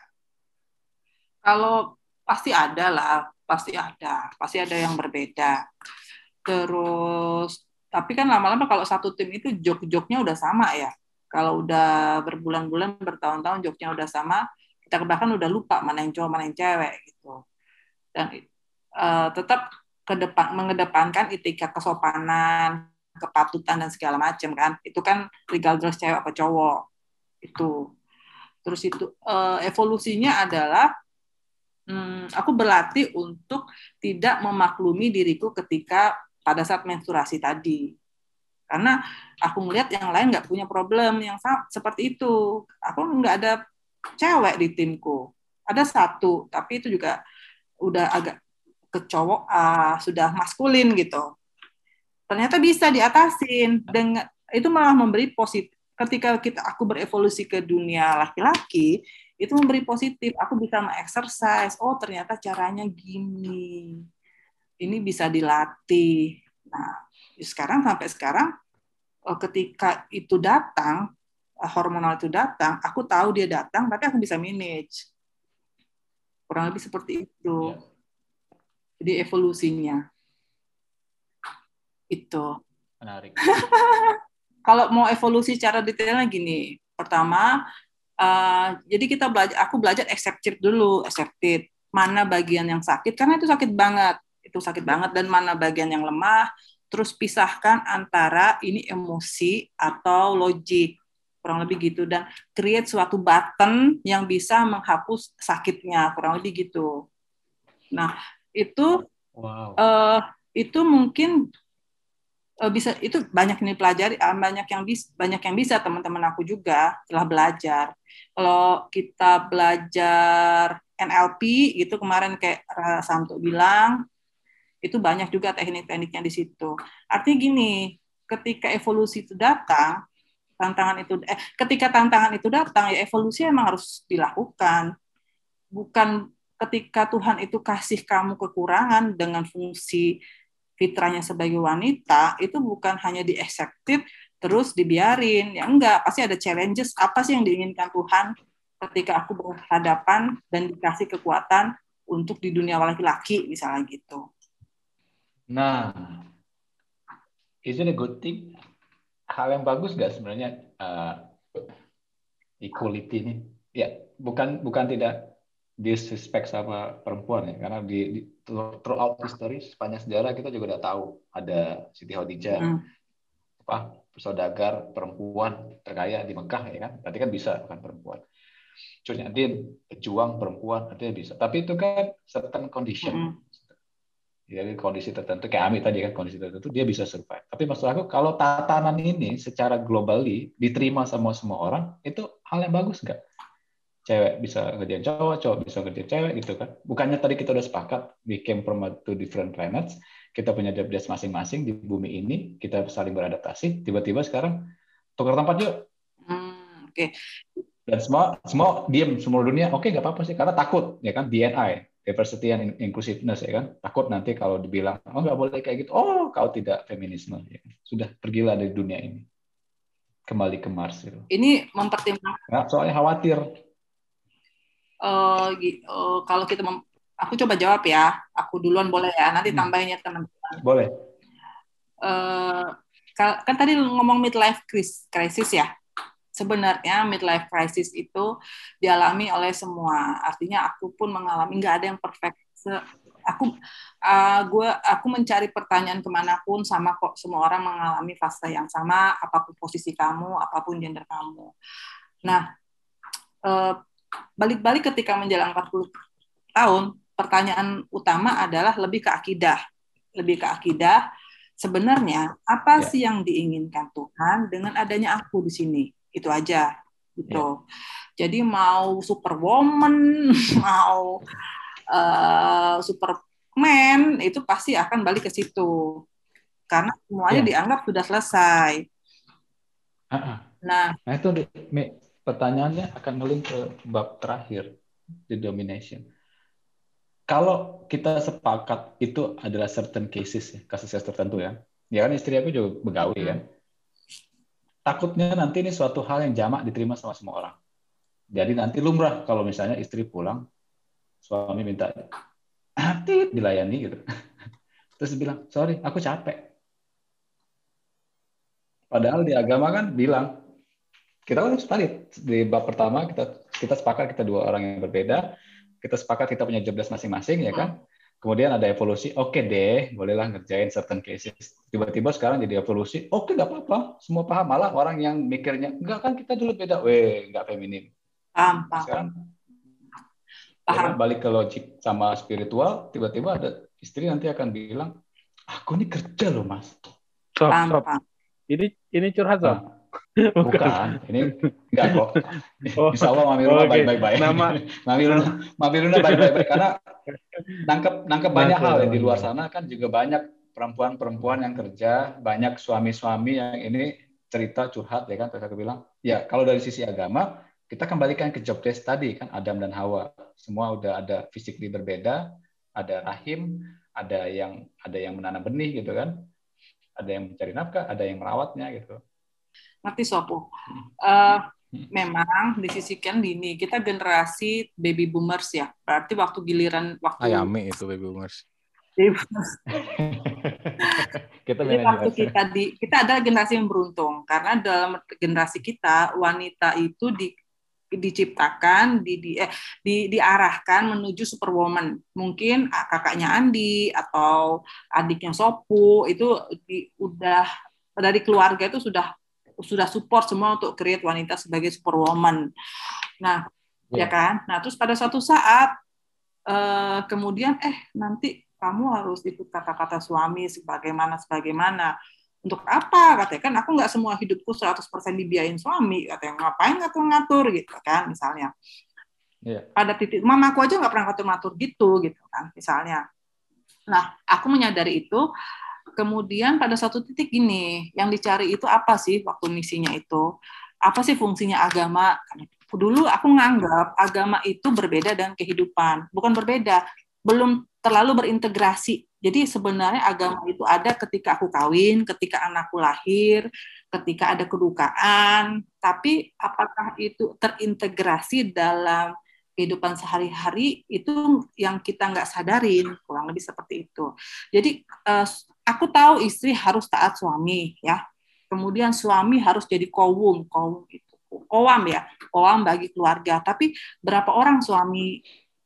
kalau pasti ada lah, pasti ada, pasti ada yang berbeda. Terus tapi kan lama-lama kalau satu tim itu jok-joknya udah sama ya. Kalau udah berbulan-bulan, bertahun-tahun joknya udah sama, kita bahkan udah lupa mana yang cowok, mana yang cewek gitu. Dan uh, tetap ke depan, mengedepankan etika kesopanan, kepatutan dan segala macam kan. Itu kan regardless cewek apa cowok. Itu. Terus itu uh, evolusinya adalah hmm, aku berlatih untuk tidak memaklumi diriku ketika pada saat menstruasi tadi. Karena aku melihat yang lain nggak punya problem yang sama, seperti itu. Aku nggak ada cewek di timku. Ada satu, tapi itu juga udah agak kecowok, uh, sudah maskulin gitu. Ternyata bisa diatasin. Dengan, itu malah memberi positif. Ketika kita aku berevolusi ke dunia laki-laki, itu memberi positif. Aku bisa mengexercise. Oh, ternyata caranya gini. Ini bisa dilatih. Nah, sekarang sampai sekarang ketika itu datang, hormonal itu datang, aku tahu dia datang, tapi aku bisa manage. Kurang lebih seperti itu. Ya. Jadi evolusinya. Itu. Menarik. Kalau mau evolusi secara detailnya gini, pertama, uh, jadi kita belajar, aku belajar accepted dulu, accepted. Mana bagian yang sakit, karena itu sakit banget. Itu sakit banget, dan mana bagian yang lemah, terus pisahkan antara ini emosi atau logik, kurang lebih gitu, dan create suatu button yang bisa menghapus sakitnya, kurang lebih gitu. Nah itu wow. uh, itu mungkin uh, bisa, itu banyak ini pelajari, banyak yang bisa, banyak yang bisa teman-teman aku juga telah belajar. Kalau kita belajar N L P gitu kemarin kayak Santo bilang, itu banyak juga teknik-tekniknya di situ. Artinya gini, ketika evolusi itu datang, tantangan itu eh ketika tantangan itu datang, ya evolusi emang harus dilakukan. Bukan ketika Tuhan itu kasih kamu kekurangan dengan fungsi fitrahnya sebagai wanita, itu bukan hanya di-accepted terus dibiarin. Ya enggak, pasti ada challenges. Apa sih yang diinginkan Tuhan ketika aku berhadapan dan dikasih kekuatan untuk di dunia laki-laki misalnya gitu. Nah, isn't a good thing? Hal yang bagus nggak sebenarnya uh, equality ini? Ya, bukan bukan tidak disrespect sama perempuan ya, karena di, di throughout history sepanjang sejarah kita juga udah tahu ada Siti Khadijah, hmm. apa saudagar perempuan terkaya di Mekah ya kan, berarti kan bisa bukan perempuan. Cut Nyadim pejuang perempuan artinya bisa, tapi itu kan certain condition. Hmm. Jadi kondisi tertentu kayak Ami tadi kan, kondisi tertentu dia bisa survive. Tapi maksud aku kalau tatanan ini secara globally diterima sama semua orang, itu hal yang bagus nggak? Cewek bisa ngerjain cowok, cowok bisa ngerjain cewek gitu kan. Bukannya tadi kita udah sepakat, we came from two different planets, kita punya job desk masing-masing di bumi ini, kita saling beradaptasi, tiba-tiba sekarang tukar tempat yuk. Hmm, oke. Okay. Dan semua semua diam, semua dunia, oke okay, nggak apa-apa sih, karena takut ya kan, D N I. Diversity and inclusiveness ya kan, takut nanti kalau dibilang oh nggak boleh kayak gitu, oh kau tidak feminisme ya. Sudah pergilah dari dunia ini, kembali ke Mars gitu. Ini mempertimbangkan nah, soalnya khawatir uh, uh, kalau kita mem- aku coba jawab ya, aku duluan boleh ya, nanti tambahin ya teman-teman. Boleh. Uh, kan tadi ngomong midlife crisis ya. Sebenarnya midlife crisis itu dialami oleh semua. Artinya aku pun mengalami, nggak ada yang perfect. Aku, uh, gue, aku mencari pertanyaan kemanapun sama kok. Semua orang mengalami fase yang sama, apapun posisi kamu, apapun gender kamu. Nah, uh, balik-balik ketika menjelang empat puluh tahun, pertanyaan utama adalah lebih ke akidah, lebih ke akidah. Sebenarnya apa yeah. sih yang diinginkan Tuhan dengan adanya aku di sini? Itu aja gitu. Yeah. Jadi mau superwoman, mau uh, superman, itu pasti akan balik ke situ. Karena semuanya yeah. dianggap sudah selesai. Uh-uh. Nah, nah itu pertanyaannya akan ngelink ke bab terakhir, the domination. Kalau kita sepakat itu adalah certain cases, kasus tertentu ya. Ya kan istri aku juga begawi kan. Takutnya nanti ini suatu hal yang jamak diterima sama semua orang. Jadi nanti lumrah kalau misalnya istri pulang, suami minta hati dilayani gitu. Terus bilang, sorry, aku capek. Padahal di agama kan bilang, kita kan tadi di bab pertama kita kita sepakat kita dua orang yang berbeda, kita sepakat kita punya job desk masing-masing ya kan. Kemudian ada evolusi, oke okay deh, bolehlah ngerjain certain cases. Tiba-tiba sekarang jadi evolusi, oke okay, nggak apa-apa, semua paham. Malah orang yang mikirnya, enggak kan kita dulu beda, weh nggak feminim. Paham, paham. Sekarang paham. Ya, balik ke logik sama spiritual, tiba-tiba ada istri nanti akan bilang, aku ini kerja loh mas. Stop, stop. Ini ini curhat sob. Nah, bukan. bukan, ini enggak kok. Oh, Insya Allah Mami Luna okay. baik-baik. Nama Mami Luna, Mami Luna baik-baik karena nangkep nangkep banyak hal ya di luar sana kan juga banyak perempuan-perempuan yang kerja, banyak suami-suami yang ini cerita curhat ya kan. Terus aku bilang, ya kalau dari sisi agama kita kembalikan ke job desk tadi kan, Adam dan Hawa semua udah ada physically berbeda, ada rahim, ada yang ada yang menanam benih gitu kan, ada yang mencari nafkah, ada yang merawatnya gitu. Ngerti Sopo. Uh, memang disisikan dini, kita generasi baby boomers ya. Berarti waktu giliran waktu Ayame itu baby boomers. kita Jadi waktu kita di kita adalah generasi yang beruntung karena dalam generasi kita wanita itu di, diciptakan di, di, eh, di diarahkan menuju superwoman. Mungkin kakaknya Andi atau adiknya Sopu itu di, udah dari keluarga itu sudah sudah support semua untuk create wanita sebagai superwoman. Nah, yeah. ya kan? Nah, terus pada suatu saat uh, kemudian eh nanti kamu harus ikut kata-kata suami sebagaimana sebagaimana. Untuk apa? Katanya kan aku nggak semua hidupku seratus persen dibiayain suami. Katanya ngapain ngatur-ngatur gitu kan misalnya. Yeah. Pada titik mamaku aja nggak pernah ngatur-ngatur gitu gitu kan misalnya. Nah, aku menyadari itu. Kemudian pada suatu titik ini, yang dicari itu apa sih waktu misinya itu? Apa sih fungsinya agama? Dulu aku nganggap agama itu berbeda dengan kehidupan. Bukan berbeda, belum terlalu berintegrasi. Jadi sebenarnya agama itu ada ketika aku kawin, ketika anakku lahir, ketika ada kedukaan. Tapi apakah itu terintegrasi dalam kehidupan sehari-hari, itu yang kita nggak sadarin, kurang lebih seperti itu. Jadi uh, aku tahu istri harus taat suami, ya. Kemudian suami harus jadi kowum, kowum itu, kowam ya, kowam bagi keluarga. Tapi berapa orang suami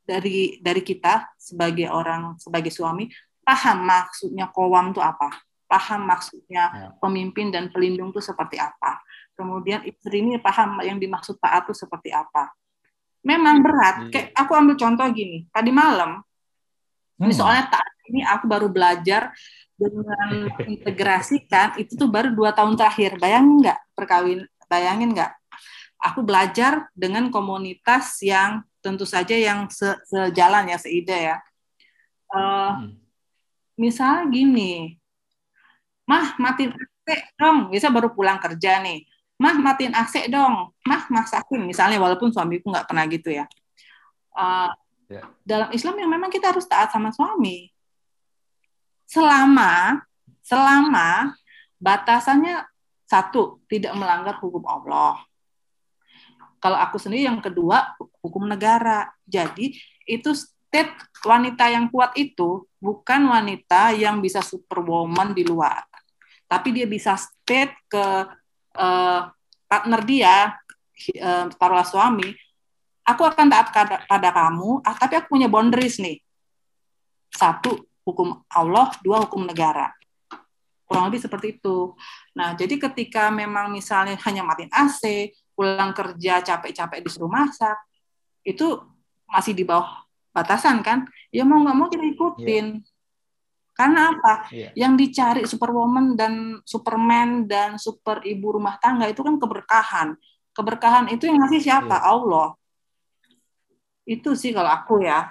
dari dari kita sebagai orang, sebagai suami, paham maksudnya qawwam itu apa, paham maksudnya pemimpin dan pelindung itu seperti apa. Kemudian istri ini paham yang dimaksud taat itu seperti apa. Memang berat. Kayak aku ambil contoh gini, tadi malam, ini soalnya taat ini aku baru belajar dengan integrasikan, itu tuh baru dua tahun terakhir. Bayangin nggak perkawin, bayangin nggak? Aku belajar dengan komunitas yang tentu saja yang se- sejalan ya, seide ya. Uh, hmm. Misalnya gini, mah matiin A C dong, bisa baru pulang kerja nih. Mah matiin A C dong, mah masakin. Misalnya walaupun suamiku nggak pernah gitu ya. Uh, yeah. Dalam Islam yang memang kita harus taat sama suami. Selama, selama batasannya satu, tidak melanggar hukum Allah. Kalau aku sendiri yang kedua, hukum negara. Jadi itu state wanita yang kuat itu bukan wanita yang bisa superwoman di luar. Tapi dia bisa state ke uh, partner dia, uh, taruhlah suami, aku akan taat pada kamu, ah, tapi aku punya boundaries nih. Satu, hukum Allah, dua, hukum negara. Kurang lebih seperti itu. Nah, jadi ketika memang misalnya hanya matiin A C, pulang kerja capek-capek disuruh masak, itu masih di bawah batasan kan? Ya mau nggak mau kita ikutin. Yeah. Karena apa? Yeah. Yang dicari superwoman dan superman dan super ibu rumah tangga itu kan keberkahan. Keberkahan itu yang ngasih siapa? Yeah. Allah. Itu sih kalau aku ya.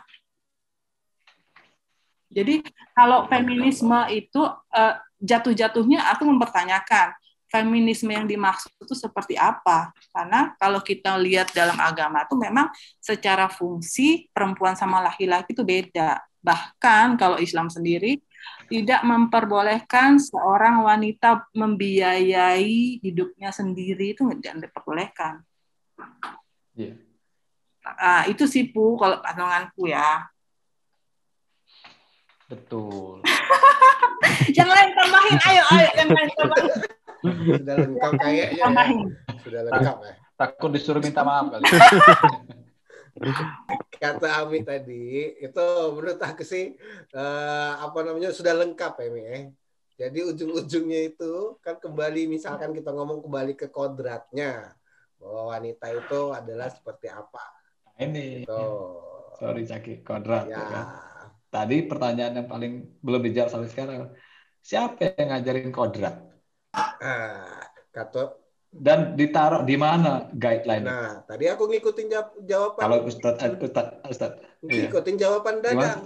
Jadi kalau feminisme itu uh, jatuh-jatuhnya aku mempertanyakan feminisme yang dimaksud itu seperti apa? Karena kalau kita lihat dalam agama itu memang secara fungsi perempuan sama laki-laki itu beda. Bahkan kalau Islam sendiri tidak memperbolehkan seorang wanita membiayai hidupnya sendiri, itu tidak diperbolehkan. Yeah. Nah, itu sih Pu, kalau pandanganku ya. Betul. Yang lain tambahin, ayo, ayo, yang lain tambahin. Sudah lengkap kayaknya ya. Sudah lengkap ya. Takut disuruh minta maaf kali. Kata Ami tadi itu menurut aku sih uh, apa namanya sudah lengkap ya Mi. Eh. Jadi ujung-ujungnya itu kan kembali misalkan kita ngomong kembali ke kodratnya bahwa wanita itu adalah seperti apa. Ini. Gitu. Sorry Caki, kodrat. Ya. Ya. Tadi pertanyaan yang paling belum dijawab sampai sekarang. Siapa yang ngajarin kodrat? Ah, kata dan ditaruh di mana guideline? Nah, itu? Tadi aku ngikutin jawab, jawaban. Kalau Ustadz, Ustadz, Ustadz. Ngikutin iya. jawaban Dadang.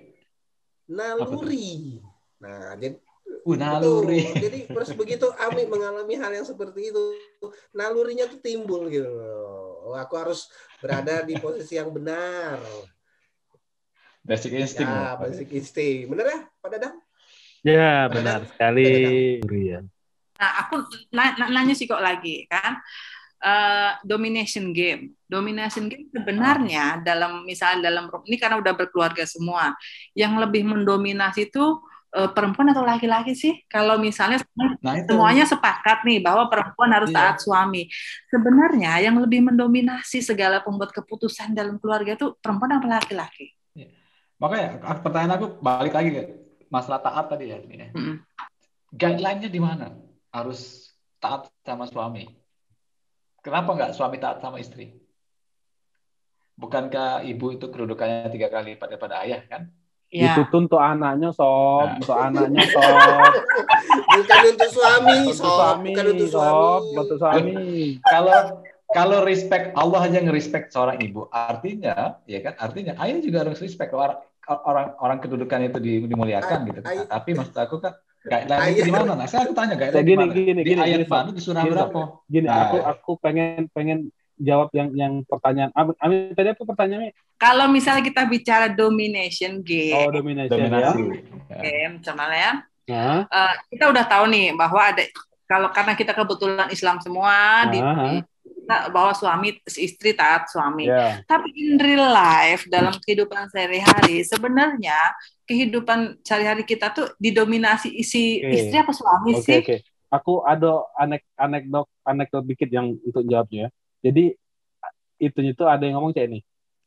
Naluri. Nah, jadi uh, naluri. Betul. Jadi terus begitu Ami mengalami hal yang seperti itu, nalurinya tuh timbul gitu. Oh, aku harus berada di posisi yang benar. Basic instinct. Ya, basic instinct. Benar ya, Pak Dadang? Ya, Pak benar Dadang? Sekali. Ya. Nah, aku nanya sih kok lagi kan, uh, domination game. Domination game sebenarnya ah. dalam misalnya dalam ini karena udah berkeluarga semua, yang lebih mendominasi itu uh, perempuan atau laki-laki sih? Kalau misalnya nah, semuanya sepakat nih bahwa perempuan harus iya. taat suami, sebenarnya yang lebih mendominasi segala pembuat keputusan dalam keluarga itu perempuan atau laki-laki? Iya. Makanya pertanyaan aku balik lagi ke masalah taat tadi ya. Mm-hmm. Guideline-nya di mana? Harus taat sama suami. Kenapa nggak suami taat sama istri? Bukankah ibu itu kedudukannya tiga kali lipat daripada ayah kan? Ya. Itu tuh untuk anaknya sob, nah. untuk anaknya sob. Bukan untuk suami, sob. Suami, bukan untuk suami. Untuk suami. Kalau kalau respect Allah aja nge-respect seorang ibu, artinya ya kan? Artinya ayah juga harus respect orang orang orang kedudukannya itu dimuliakan gitu. Nah, tapi maksud aku kan guideline di mana? Nah, saya aku tanya guideline di mana? Di gini, ayat gini, mana? Di surah gini, berapa? Gini, nah, aku aku pengen pengen jawab yang yang pertanyaan. Amin tadi apa pertanyaannya? Kalau misalnya kita bicara domination game. Oh, domination dominasi. Ya. Game, misalnya ya. Nah. Uh, kita udah tahu nih bahwa ada kalau karena kita kebetulan Islam semua nah. di, di bahwa suami istri taat suami. Yeah. Tapi in real life dalam kehidupan sehari-hari sebenarnya kehidupan sehari-hari kita tuh didominasi isi okay. istri apa suami okay, sih? Oke, okay. Aku ada anek anekdot anekdot dikit yang untuk jawabnya. Jadi itu itu ada yang ngomong kayak ini.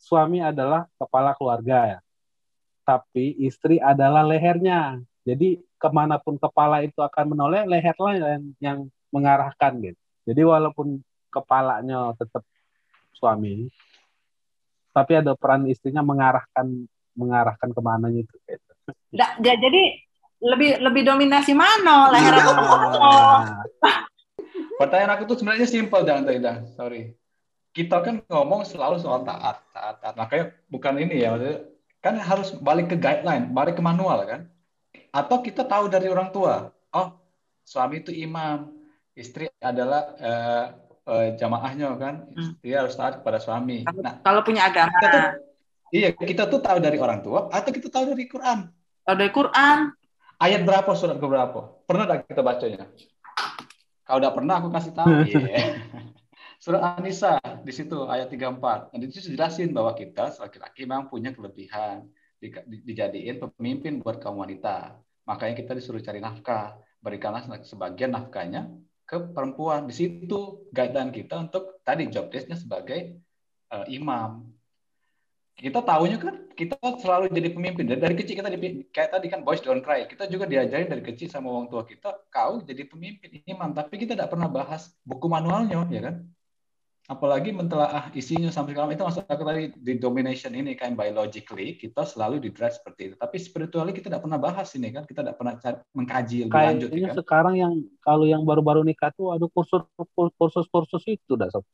suami adalah kepala keluarga ya, tapi istri adalah lehernya. Jadi kemanapun kepala itu akan menoleh, leherlah yang, yang mengarahkan gitu. Jadi walaupun kepalanya tetap suami, tapi ada peran istrinya mengarahkan mengarahkan kemana gitu. Nggak, nggak, jadi lebih lebih dominasi mana leher atau kepala? Pertanyaan aku tuh sebenarnya simpel, jangan tidak, sorry. Kita kan ngomong selalu soal taat, taat, taat. Makanya bukan ini ya, maksudnya kan harus balik ke guideline, balik ke manual kan? Atau kita tahu dari orang tua, oh suami itu imam, istri adalah uh, uh, jamaahnya kan, dia harus taat kepada suami. Nah, kalau punya agama, kita tuh, iya kita tuh tahu dari orang tua, atau kita tahu dari Quran? Tahu dari Quran. Ayat berapa, surat berapa? Pernah tak kita bacanya? Kalau udah pernah aku kasih tahu. Yeah. Surat An-Nisa di situ ayat tiga puluh empat. Dan itu jelasin bahwa kita laki-laki memang punya kelebihan di, di, dijadiin pemimpin buat kaum wanita. Makanya kita disuruh cari nafkah. Berikanlah sebagian nafkahnya ke perempuan. Di situ guideline kita untuk tadi job desk-nya sebagai uh, imam. Kita tahunya kan kita selalu jadi pemimpin. Dari, dari kecil kita dipin, kayak tadi kan boys don't cry. Kita juga diajarin dari kecil sama orang tua kita, kau jadi pemimpin imam. Tapi kita tidak pernah bahas buku manualnya, ya kan? Apalagi mentelaah isinya sampai sekarang. Itu maksud aku tadi di domination ini kan biologically kita selalu di-drive seperti itu. Tapi spiritually kita tidak pernah bahas ini kan. Kita tidak pernah mengkaji lebih lanjut. Kayaknya kan? Sekarang yang kalau yang baru-baru nikah tuh ada kursus kursus kursus itu dah sob.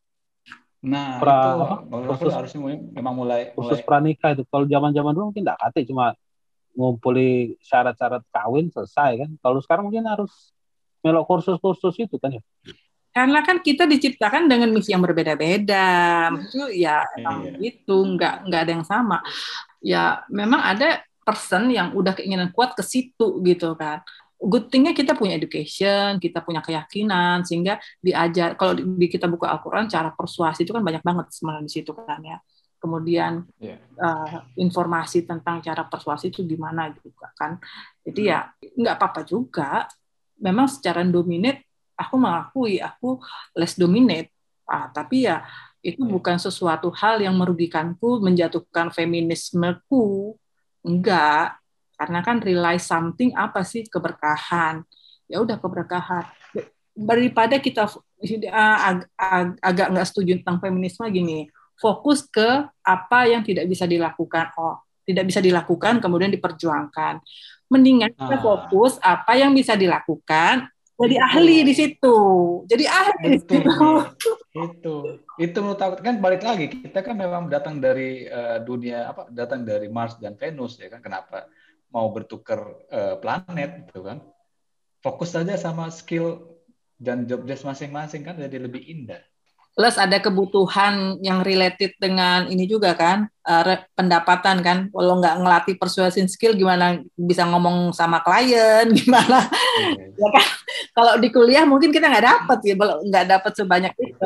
Nah, pra, itu kursus, harusnya memang mulai kursus mulai... pranikah itu. Kalau zaman-zaman dulu mungkin enggak kate, cuma ngumpuli syarat-syarat kawin selesai kan. Kalau sekarang mungkin harus melok kursus-kursus itu kan ya. Karena kan kita diciptakan dengan misi yang berbeda-beda. Maksudnya ya emang iya. gitu, nggak nggak ada yang sama. Ya memang ada person yang udah keinginan kuat ke situ gitu kan. Good thing-nya kita punya education, kita punya keyakinan, sehingga diajar, kalau di, di kita buka Al-Quran, cara persuasi itu kan banyak banget sebenarnya di situ kan ya. Kemudian yeah. uh, informasi tentang cara persuasi itu gimana juga kan. Jadi hmm. ya nggak apa-apa juga. Memang secara dominate, aku mengakui aku less dominate, ah, tapi ya itu yeah. bukan sesuatu hal yang merugikanku, menjatuhkan feminismeku, enggak. Karena kan realize something apa sih keberkahan. Ya udah keberkahan. Daripada kita uh, ag- ag- agak nggak setuju tentang feminisme gini, fokus ke apa yang tidak bisa dilakukan. Oh, tidak bisa dilakukan kemudian diperjuangkan. Mendingan kita fokus apa yang bisa dilakukan, jadi ahli di situ. Jadi ahli di situ. Itu. Itu menurut aku kan balik lagi, kita kan memang datang dari uh, dunia apa? Datang dari Mars dan Venus ya kan. Kenapa mau bertukar uh, planet gitu kan? Fokus saja sama skill dan job desk masing-masing kan jadi lebih indah. Plus ada kebutuhan yang related dengan ini juga kan, uh, pendapatan kan. Kalau nggak ngelatih persuasion skill, gimana bisa ngomong sama klien, gimana? Okay. Ya kan? Kalau di kuliah mungkin kita nggak dapat ya, nggak dapat sebanyak itu.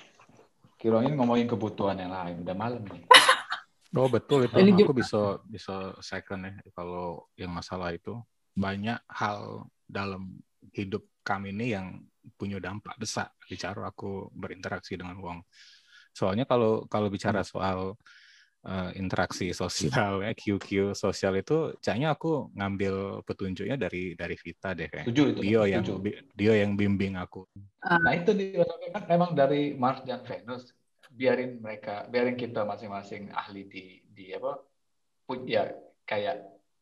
Kirain ngomongin kebutuhan yang lain, udah malam nih. Oh betul itu, ini aku juga bisa bisa second ya kalau yang masalah itu. Banyak hal dalam hidup kami ini yang punya dampak besar bicara aku berinteraksi dengan uang. Soalnya kalau kalau bicara soal uh, interaksi sosial ya, Q Q sosial itu kayaknya aku ngambil petunjuknya dari dari Vita deh kayak. Setuju, itu, dia setuju. yang dia yang bimbing aku. Nah itu di, kan memang dari Mars dan Venus, biarin mereka, biarin kita masing-masing ahli di di apa ya kayak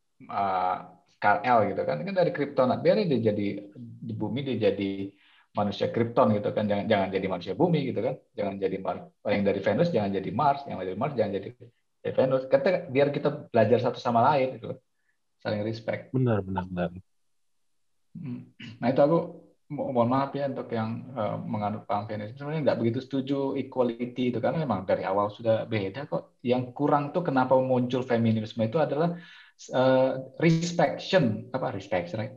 uh, Kal-El gitu kan, kan dari Kryptonite, biarin dia jadi di bumi dia jadi manusia Krypton gitu kan, jangan jangan jadi manusia bumi gitu kan, jangan jadi Mars, yang dari Venus jangan jadi Mars, yang dari Mars jangan jadi ya Venus, kata biar kita belajar satu sama lain gitu, saling respect. Benar benar benar. Nah itu aku mohon maaf ya untuk yang uh, menganut paham feminisme, sebenarnya nggak begitu setuju equality itu karena memang dari awal sudah beda kok. Yang kurang tuh kenapa muncul feminisme itu adalah uh, respect,tion apa respect, right?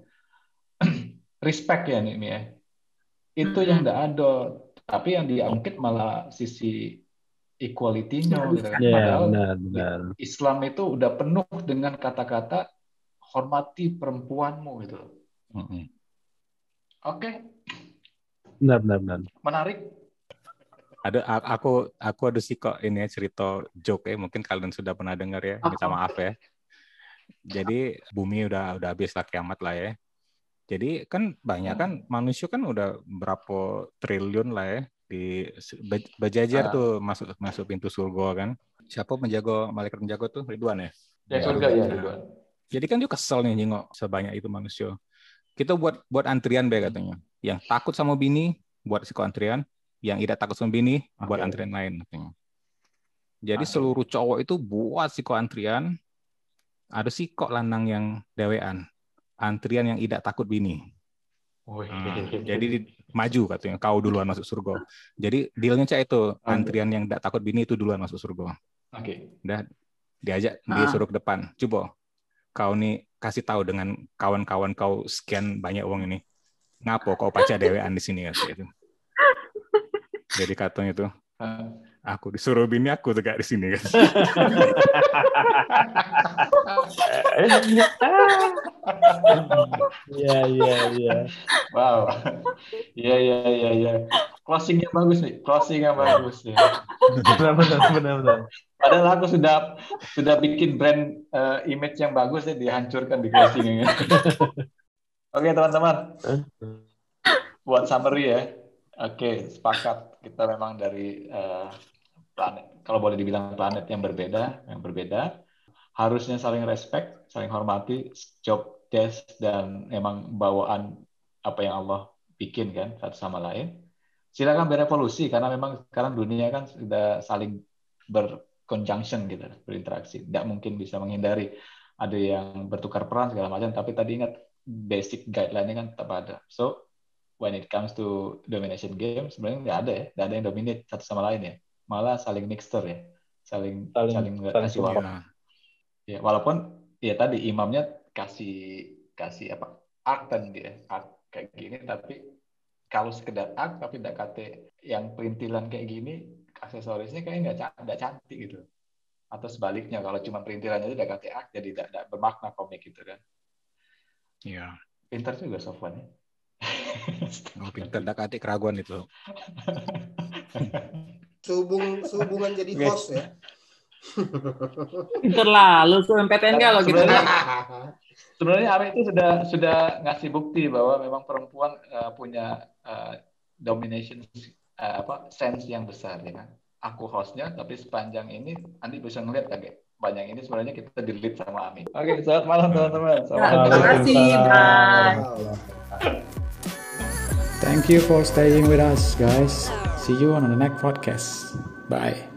Respect ya nih ya. Itu mm-hmm. yang nggak ada, tapi yang diangkit malah sisi equality-nya gitu kan. Yeah, Padahal benar, benar. Islam itu udah penuh dengan kata-kata hormati perempuanmu gitu. Mm-hmm. Oke. Okay. Benar, benar, benar. Menarik. Ada aku aku ada sih kok ini ya, cerita joke ya, mungkin kalian sudah pernah dengar ya. Minta maaf ya. Jadi bumi udah udah habis lah, kiamat lah ya. Jadi kan banyak kan manusia kan udah berapa triliun lah ya di berjajar tuh masuk masuk pintu surga kan. Siapa penjaga malaikat penjaga tuh Ridwan ya? Ya surga ya Ridwan. Jadi kan dia kesel nih jengok sebanyak itu manusia. Kita buat buat antrian be katanya. Yang takut sama bini buat siko antrian, yang tidak takut sama bini okay. buat antrian lain katanya. Jadi okay. seluruh cowok itu buat siko antrian. Ada siko lanang yang dewean. Antrian yang tidak takut bini. Oh, hmm, jadi di, maju katanya, kau duluan masuk surga. Jadi dealnya cak itu, okay. antrian yang tidak takut bini itu duluan masuk surga. Oke. Okay. Udah diajak ah. disuruh ke depan. Coba kau nih kasih tahu dengan kawan-kawan kau sekian banyak uang ini, ngapo kau pacar dewean di sini gitu. Jadi katanya tuh, aku disuruh bini aku tuh gak di sini kan. Iya iya iya. Wow. Iya iya iya iya. Closingnya bagus nih, closingnya bagus nih. Benar benar benar benar. Padahal aku sudah sudah bikin brand uh, image yang bagus ya, dihancurkan di closingnya. Oke teman-teman, buat summary ya. Oke, sepakat kita memang dari uh, planet, kalau boleh dibilang planet yang berbeda, yang berbeda, harusnya saling respect, saling hormati, job desk dan memang bawaan apa yang Allah bikin kan satu sama lain. Silakan berevolusi karena memang sekarang dunia kan sudah saling berconjunction gitu, berinteraksi. Tidak mungkin bisa menghindari ada yang bertukar peran segala macam. Tapi tadi ingat basic guideline-nya kan tetap ada. So when it comes to domination game sebenarnya nggak ada ya, nggak ada yang dominate satu sama lain ya. Malah saling mixture ya, saling saling, saling kasih waktu. Ya, walaupun ya tadi imamnya kasih kasih apa art dan dia art kayak gini, tapi kalau sekedar art tapi tidak kate yang perintilan kayak gini, aksesorisnya kayaknya nggak nggak cantik gitu. Atau sebaliknya kalau cuma perintilannya itu tidak kate art jadi tidak, tidak bermakna komik gitu kan. Iya. Pintar juga Sofwan ya. Oh, pintar tidak kate keraguan itu. Sehubung sehubungan jadi host ya. Pintar lalu tuh M P T N kalau gitu. Sebenarnya Ami itu sudah sudah ngasih bukti bahwa memang perempuan uh, punya uh, domination uh, apa sense yang besar ya kan. Aku hostnya tapi sepanjang ini Andi bisa ngeliat kaget banyak ini sebenarnya kita delete sama Ami. Oke, okay, selamat malam teman-teman. Terima kasih. Bye. Thank you for staying with us guys. See you on the next podcast. Bye.